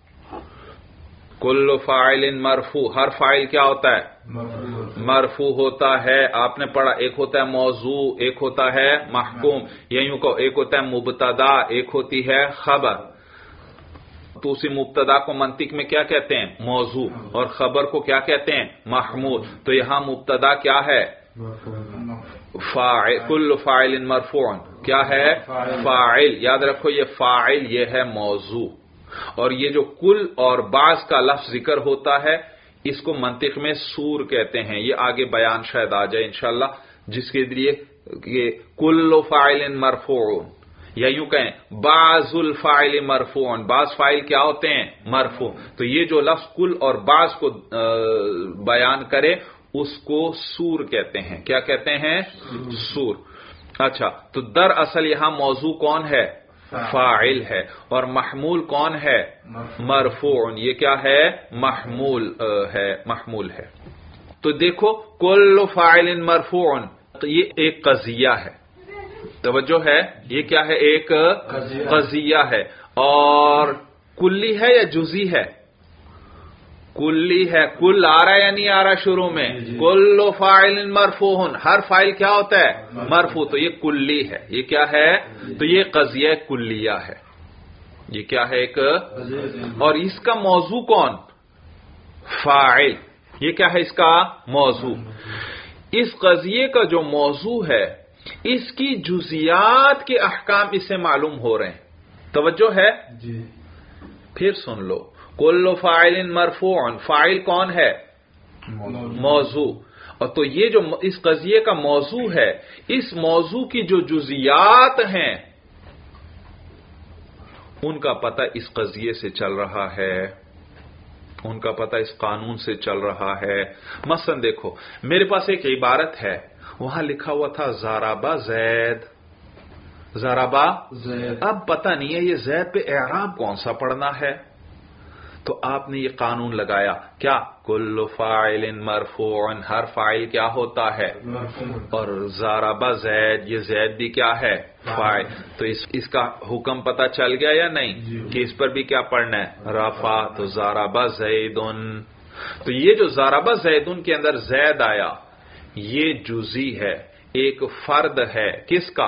کل فاعل مرفوع، ہر فاعل کیا ہوتا ہے؟ مرفوع ہوتا ہے. آپ نے پڑھا ایک ہوتا ہے موضوع، ایک ہوتا ہے محکوم. یا یوں کہو ایک ہوتا ہے مبتدا، ایک ہوتی ہے خبر. تو اسی مبتدا کو منطق میں کیا کہتے ہیں؟ موضوع. اور خبر کو کیا کہتے ہیں؟ محمول. تو یہاں مبتدا کیا ہے؟ فاعل. کل فاعل مرفوع کیا ہے؟ فاعل. یاد رکھو یہ فاعل، یہ ہے موضوع. اور یہ جو کل اور بعض کا لفظ ذکر ہوتا ہے اس کو منطق میں سور کہتے ہیں. یہ آگے بیان شاید آ جائے انشاءاللہ، جس کے ذریعے یہ کل فاعل مرفوع، یا یوں کہیں بعض الفاعل مرفوع، بعض فاعل کیا ہوتے ہیں؟ مرفوع. تو یہ جو لفظ کل اور بعض کو بیان کرے اس کو سور کہتے ہیں. کیا کہتے ہیں؟ سور. اچھا، تو دراصل یہاں موضوع کون ہے؟ فاعل ہے. اور محمول کون ہے؟ مرفوع. یہ کیا ہے؟ محمول ہے، محمول ہے. تو دیکھو کل فاعل مرفوع یہ ایک قضیہ ہے. توجہ ہے؟ یہ کیا ہے؟ ایک قضیہ ہے. اور کلی ہے یا جزئی ہے؟ کلی ہے. کل آ رہا ہے یا نہیں آ رہا شروع میں؟ کل فاعل مرفوع، ہر فاعل کیا ہوتا ہے؟ مرفوع. تو یہ کلی ہے. یہ کیا ہے؟ تو یہ قضیہ کلیہ ہے. یہ کیا ہے؟ ایک. اور اس کا موضوع کون؟ فاعل. یہ کیا ہے اس کا موضوع؟ اس قضیے کا جو موضوع ہے اس کی جزیات کے احکام اس سے معلوم ہو رہے ہیں. توجہ ہے؟ جی. پھر سن لو، کل فاعل مرفوع، فاعل کون ہے؟ موضوع. اور تو یہ جو اس قضیے کا موضوع ہے، اس موضوع کی جو جزیات ہیں ان کا پتہ اس قضیے سے چل رہا ہے، ان کا پتہ اس قانون سے چل رہا ہے. مثلا دیکھو میرے پاس ایک عبارت ہے، وہاں لکھا ہوا تھا ضربہ زید، ضربہ زید. اب پتہ نہیں ہے یہ زید پہ اعراب کون سا پڑھنا ہے. تو آپ نے یہ قانون لگایا کیا؟ کل فاعل مرفوع، ہر فاعل کیا ہوتا ہے؟ اور ضربہ زید، یہ زید بھی کیا ہے؟ فاعل. تو اس اس کا حکم پتہ چل گیا یا نہیں کہ اس پر بھی کیا پڑھنا ہے؟ رفع. تو ضربہ زیدن. تو یہ جو ضرب زیدن کے اندر زید آیا یہ جزئی ہے، ایک فرد ہے، کس کا؟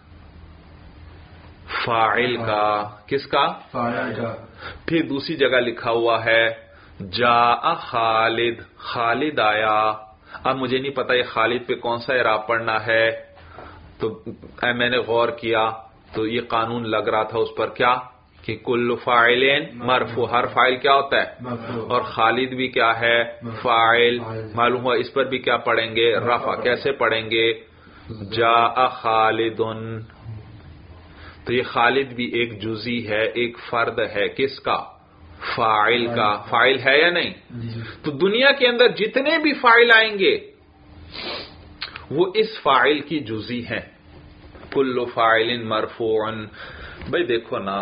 فاعل کا۔ کس کا؟ فاعل کا۔ پھر دوسری جگہ لکھا ہوا ہے جاء خالد، خالد آیا۔ اب مجھے نہیں پتا یہ خالد پہ کون سا اعراب پڑھنا ہے، تو میں نے غور کیا تو یہ قانون لگ رہا تھا اس پر کیا کہ کل فاعل مرفوع، ہر فاعل کیا ہوتا ہے، اور خالد بھی کیا ہے؟ فاعل۔ معلوم ہوا اس پر بھی کیا پڑھیں گے؟ رفع۔ کیسے پڑھیں گے؟ جاء خالد۔ تو یہ خالد بھی ایک جزئی ہے، ایک فرد ہے، کس کا؟ فاعل کا۔ فاعل ہے یا نہیں؟ تو دنیا کے اندر جتنے بھی فاعل آئیں گے وہ اس فاعل کی جزئی ہیں۔ کل فاعل مرفوع۔ بھئی دیکھو نا،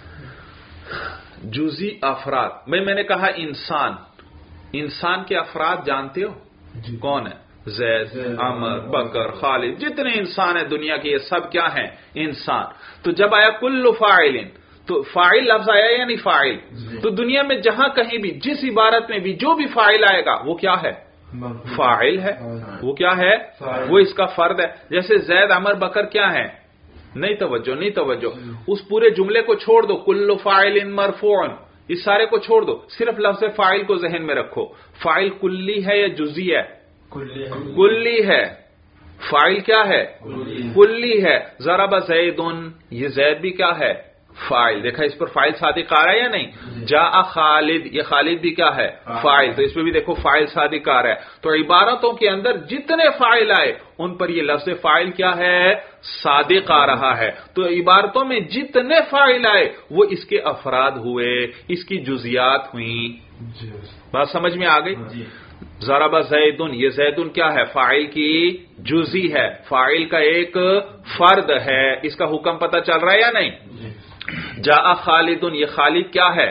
جزئی افراد، میں میں نے کہا انسان، انسان کے افراد جانتے ہو کون ہے؟ زید، عمر، بکر، خالد، جتنے انسان ہیں دنیا کے یہ سب کیا ہیں؟ انسان۔ تو جب آیا کل فاعل تو فاعل لفظ آیا یا نہیں فاعل؟ تو دنیا میں جہاں کہیں بھی جس عبارت میں بھی جو بھی فاعل آئے گا وہ کیا ہے؟ فاعل ہے۔ وہ کیا ہے؟ وہ اس کا فرد ہے۔ جیسے زید، عمر، بکر کیا ہیں؟ نہیں توجہ، نہیں توجہ، اس پورے جملے کو چھوڑ دو، کل فاعل مرفوع، اس سارے کو چھوڑ دو، صرف لفظ فاعل کو ذہن میں رکھو۔ فاعل کلی ہے یا جزئی ہے؟ کلی ہے۔ فاعل کیا ہے؟ کلی ہے۔ ضرب زیدن، یہ زید بھی کیا ہے؟ فاعل۔ دیکھا اس پر فاعل صادق آ رہا ہے یا نہیں؟ جاء خالد، یہ خالد بھی کیا ہے؟ فاعل۔ تو اس پہ بھی دیکھو فاعل صادق آ رہا ہے۔ تو عبارتوں کے اندر جتنے فاعل آئے ان پر یہ لفظ فاعل کیا ہے؟ صادق آ رہا ہے۔ تو عبارتوں میں جتنے فاعل آئے وہ اس کے افراد ہوئے، اس کی جزیات ہوئیں۔ بات سمجھ میں آ گئی؟ ضرب زیدن، یہ زیدن کیا ہے؟ فاعل کی جزئی ہے، فاعل کا ایک فرد ہے۔ اس کا حکم پتہ چل رہا ہے یا نہیں؟ جاء خالدن، یہ خالد کیا ہے؟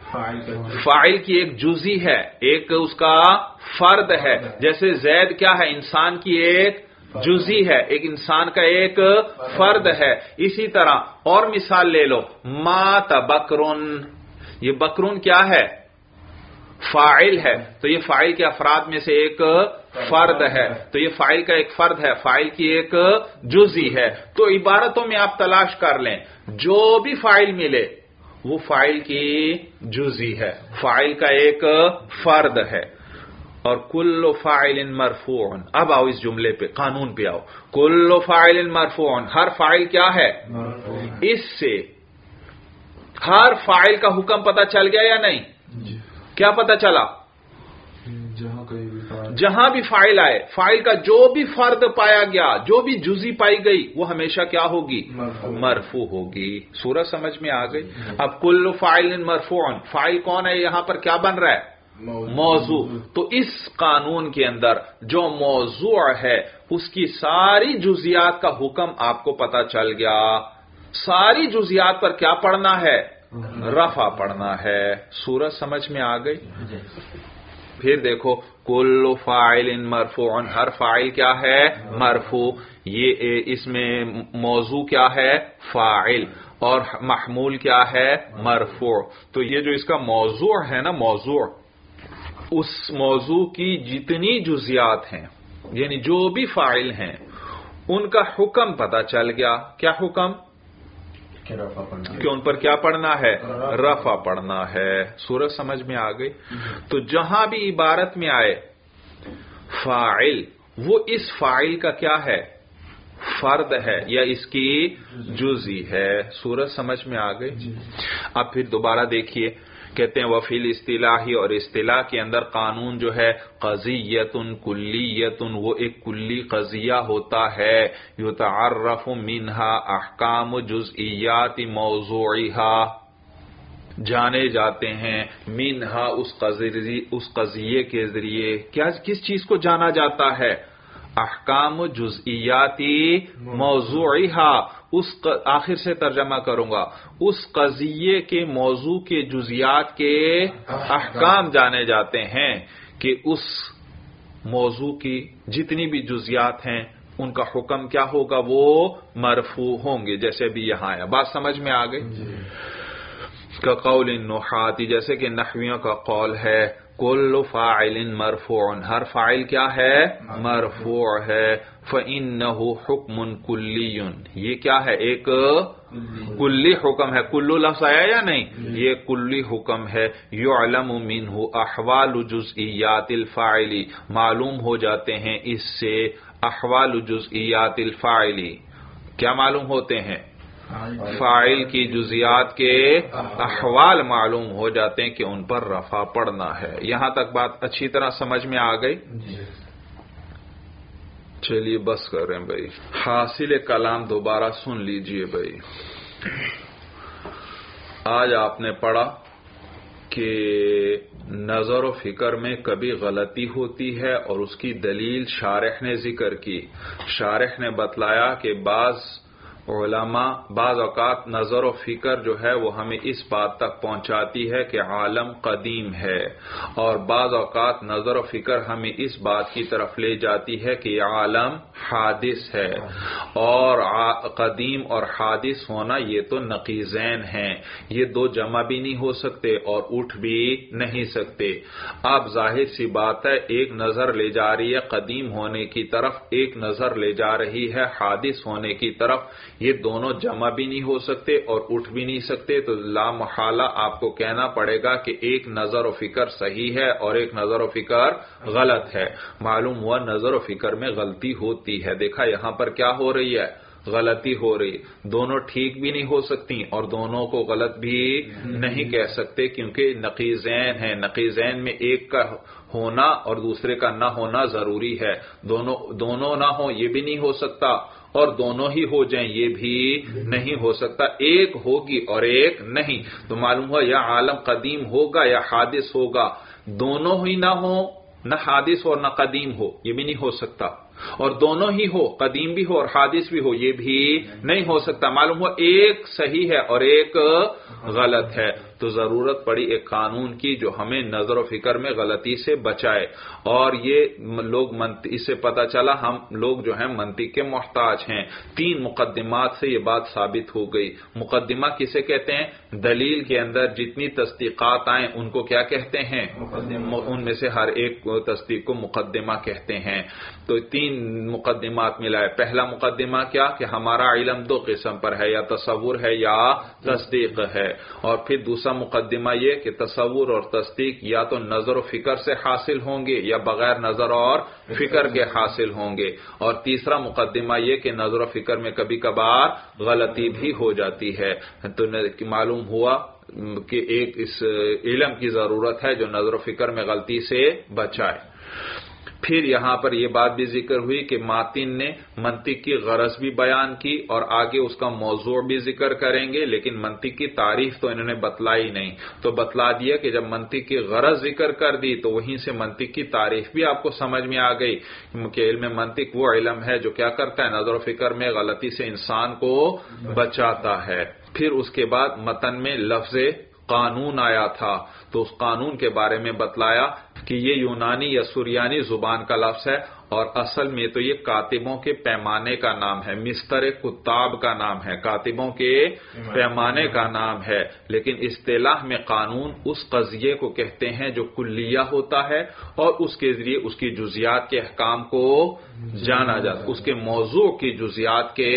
فاعل کی ایک جزئی ہے، ایک اس کا فرد ہے۔ جیسے زید کیا ہے؟ انسان کی ایک جزئی ہے، ایک انسان کا ایک فرد ہے۔ اسی طرح اور مثال لے لو، مات بکرن، یہ بکرن کیا ہے؟ فاعل ہے۔ تو یہ فاعل کے افراد میں سے ایک فرد ہے، تو یہ فاعل کا ایک فرد ہے، فاعل کی ایک جزئی ہے۔ تو عبارتوں میں آپ تلاش کر لیں، جو بھی فاعل ملے وہ فاعل کی جزئی ہے، فاعل کا ایک فرد ہے۔ اور کل فاعل مرفوع، اب آؤ اس جملے پہ، قانون پہ آؤ۔ کل فاعل مرفوع، ہر فاعل کیا ہے؟ اس سے ہر فاعل کا حکم پتہ چل گیا یا نہیں؟ کیا پتہ چلا؟ جہاں بھی فاعل آئے، فاعل کا جو بھی فرد پایا گیا، جو بھی جزئی پائی گئی وہ ہمیشہ کیا ہوگی؟ مرفوع ہوگی۔ سورج سمجھ میں آ گئی؟ اب کل فاعل مرفوع، فاعل کون ہے یہاں پر؟ کیا بن رہا ہے؟ موضوع۔ تو اس قانون کے اندر جو موضوع ہے اس کی ساری جزیات کا حکم آپ کو پتہ چل گیا۔ ساری جزیات پر کیا پڑھنا ہے؟ رفع پڑھنا ہے۔ سورج سمجھ میں آ گئی؟ پھر دیکھو، کل فاعل مرفوع، ہر فاعل کیا ہے؟ مرفوع۔ یہ اس میں موضوع کیا ہے؟ فاعل، اور محمول کیا ہے؟ مرفوع۔ تو یہ جو اس کا موضوع ہے نا، موضوع، اس موضوع کی جتنی جزیات ہیں، یعنی جو بھی فاعل ہیں ان کا حکم پتہ چل گیا۔ کیا حکم؟ کہ ان پر کیا پڑھنا ہے؟ رفع پڑھنا ہے۔ سورج سمجھ میں آ گئی؟ تو جہاں بھی عبارت میں آئے فاعل، وہ اس فاعل کا کیا ہے؟ فرد ہے یا اس کی جزئی ہے۔ سورج سمجھ میں آ گئی؟ اب پھر دوبارہ دیکھیے، کہتے ہیں وفیل اصطلاحی، اور اصطلاح کے اندر قانون جو ہے قضیت کلیت، وہ ایک کلی قضیہ ہوتا ہے، یتعرف منہا احکام جزئیات موضوعہا، جانے جاتے ہیں منہا اس قضیے اس قضیے کے ذریعے۔ کیا کس چیز کو جانا جاتا ہے؟ احکام جزئیاتی موضوعہا، اس آخر سے ترجمہ کروں گا، اس قضیے کے موضوع کے جزیات کے احکام جانے جاتے ہیں کہ اس موضوع کی جتنی بھی جزیات ہیں ان کا حکم کیا ہوگا؟ وہ مرفوع ہوں گے، جیسے بھی یہاں ہے۔ بات سمجھ میں آ گئی؟ کا قول النحاة، جیسے کہ نحویوں کا قول ہے، کل فاعل مرفوع، ہر فاعل کیا ہے؟ مرفوع ہے۔ فإنه حکم کلی، یہ کیا ہے؟ ایک کلی حکم ہے۔ کلو لفظ آیا یا نہیں؟ یہ کلی حکم ہے۔ یعلم منہ احوال جزئیات الفاعل، معلوم ہو جاتے ہیں اس سے احوال جزئیات الفاعل، کیا معلوم ہوتے ہیں؟ فاعل کی جزیات کے احوال معلوم ہو جاتے ہیں کہ ان پر رفع پڑنا ہے۔ یہاں تک بات اچھی طرح سمجھ میں آ گئی؟ چلیے بس کر رہے ہیں بھائی، حاصل کلام دوبارہ سن لیجئے بھائی۔ آج آپ نے پڑھا کہ نظر و فکر میں کبھی غلطی ہوتی ہے اور اس کی دلیل شارح نے ذکر کی۔ شارح نے بتلایا کہ بعض علماء بعض اوقات نظر و فکر جو ہے وہ ہمیں اس بات تک پہنچاتی ہے کہ عالم قدیم ہے، اور بعض اوقات نظر و فکر ہمیں اس بات کی طرف لے جاتی ہے کہ یہ عالم حادث ہے، اور قدیم اور حادث ہونا یہ تو نقیضین ہیں، یہ دو جمع بھی نہیں ہو سکتے اور اٹھ بھی نہیں سکتے۔ اب ظاہر سی بات ہے، ایک نظر لے جا رہی ہے قدیم ہونے کی طرف، ایک نظر لے جا رہی ہے حادث ہونے کی طرف، یہ دونوں جمع بھی نہیں ہو سکتے اور اٹھ بھی نہیں سکتے، تو لا محالہ آپ کو کہنا پڑے گا کہ ایک نظر و فکر صحیح ہے اور ایک نظر و فکر غلط ہے۔ معلوم ہوا نظر و فکر میں غلطی ہوتی ہے۔ دیکھا یہاں پر کیا ہو رہی ہے؟ غلطی ہو رہی، دونوں ٹھیک بھی نہیں ہو سکتی اور دونوں کو غلط بھی نہیں کہہ سکتے، کیونکہ نقیضین ہیں۔ نقیضین میں ایک کا ہونا اور دوسرے کا نہ ہونا ضروری ہے، دونوں دونوں نہ ہو یہ بھی نہیں ہو سکتا، اور دونوں ہی ہو جائیں یہ بھی نہیں ہو سکتا، ایک ہوگی اور ایک نہیں۔ تو معلوم ہوا یا عالم قدیم ہوگا یا حادث ہوگا، دونوں ہی نہ ہو، نہ حادث اور نہ قدیم ہو یہ بھی نہیں ہو سکتا، اور دونوں ہی ہو، قدیم بھی ہو اور حادث بھی ہو یہ بھی نہیں ہو سکتا۔ معلوم ہوا ایک صحیح ہے اور ایک غلط ہے، تو ضرورت پڑی ایک قانون کی جو ہمیں نظر و فکر میں غلطی سے بچائے، اور یہ لوگ اس سے پتہ چلا ہم لوگ جو ہیں منطق کے محتاج ہیں۔ تین مقدمات سے یہ بات ثابت ہو گئی۔ مقدمہ کسے کہتے ہیں؟ دلیل کے اندر جتنی تصدیقات آئیں ان کو کیا کہتے ہیں؟ ان میں سے ہر ایک تصدیق کو مقدمہ کہتے ہیں۔ تو تین مقدمات ملا ہے۔ پہلا مقدمہ کیا کہ ہمارا علم دو قسم پر ہے، یا تصور ہے یا تصدیق ہے، اور پھر دوسرا مقدمہ یہ کہ تصور اور تصدیق یا تو نظر و فکر سے حاصل ہوں گے یا بغیر نظر اور فکر کے حاصل ہوں گے، اور تیسرا مقدمہ یہ کہ نظر و فکر میں کبھی کبھار غلطی بھی ہو جاتی ہے۔ تو معلوم ہوا کہ ایک اس علم کی ضرورت ہے جو نظر و فکر میں غلطی سے بچائے۔ پھر یہاں پر یہ بات بھی ذکر ہوئی کہ ماتن نے منطق کی غرض بھی بیان کی اور آگے اس کا موضوع بھی ذکر کریں گے، لیکن منطق کی تعریف تو انہوں نے بتلائی نہیں، تو بتلا دیا کہ جب منطق کی غرض ذکر کر دی تو وہیں سے منطق کی تعریف بھی آپ کو سمجھ میں آ گئی کہ علم منطق وہ علم ہے جو کیا کرتا ہے؟ نظر و فکر میں غلطی سے انسان کو بچاتا ہے۔ پھر اس کے بعد متن میں لفظ قانون آیا تھا، تو اس قانون کے بارے میں بتلایا کہ یہ یونانی یا سریانی زبان کا لفظ ہے، اور اصل میں تو یہ کاتبوں کے پیمانے کا نام ہے، مستر کتاب کا نام ہے، کاتبوں کے پیمانے کا نام ہے، لیکن اصطلاح میں قانون اس قضیے کو کہتے ہیں جو کلیہ ہوتا ہے اور اس کے ذریعے اس کی جزیات کے احکام کو جانا جاتا ہے، اس کے موضوع کی جزیات کے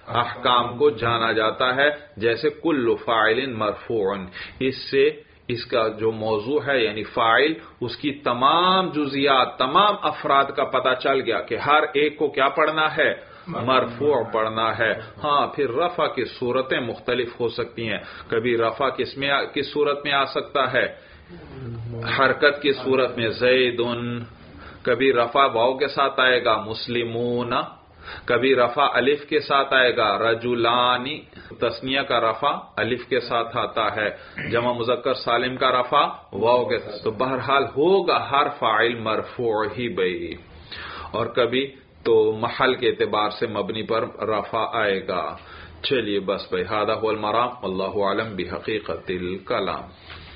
احکام کو جانا جاتا ہے، جیسے کل فاعل مرفوع، اس سے اس کا جو موضوع ہے یعنی فاعل، اس کی تمام جزیات تمام افراد کا پتہ چل گیا کہ ہر ایک کو کیا پڑھنا ہے؟ مرفوع پڑھنا ہے۔ ہاں پھر رفع کی صورتیں مختلف ہو سکتی ہیں، کبھی رفع کس میں کس صورت میں آ سکتا ہے؟ حرکت کی صورت میں زیدن، کبھی رفع واو کے ساتھ آئے گا مسلمون، کبھی رفع الف کے ساتھ آئے گا رجلانی، تثنیہ کا رفع الف کے ساتھ آتا ہے، جمع مذکر سالم کا رفع واو کے ساتھ، تو بہرحال ہوگا ہر فاعل مرفوع ہی بھئی، اور کبھی تو محل کے اعتبار سے مبنی پر رفع آئے گا۔ چلیے بس بھئی، ھذا ھو المرام، واللہ اعلم بحقیقت الکلام۔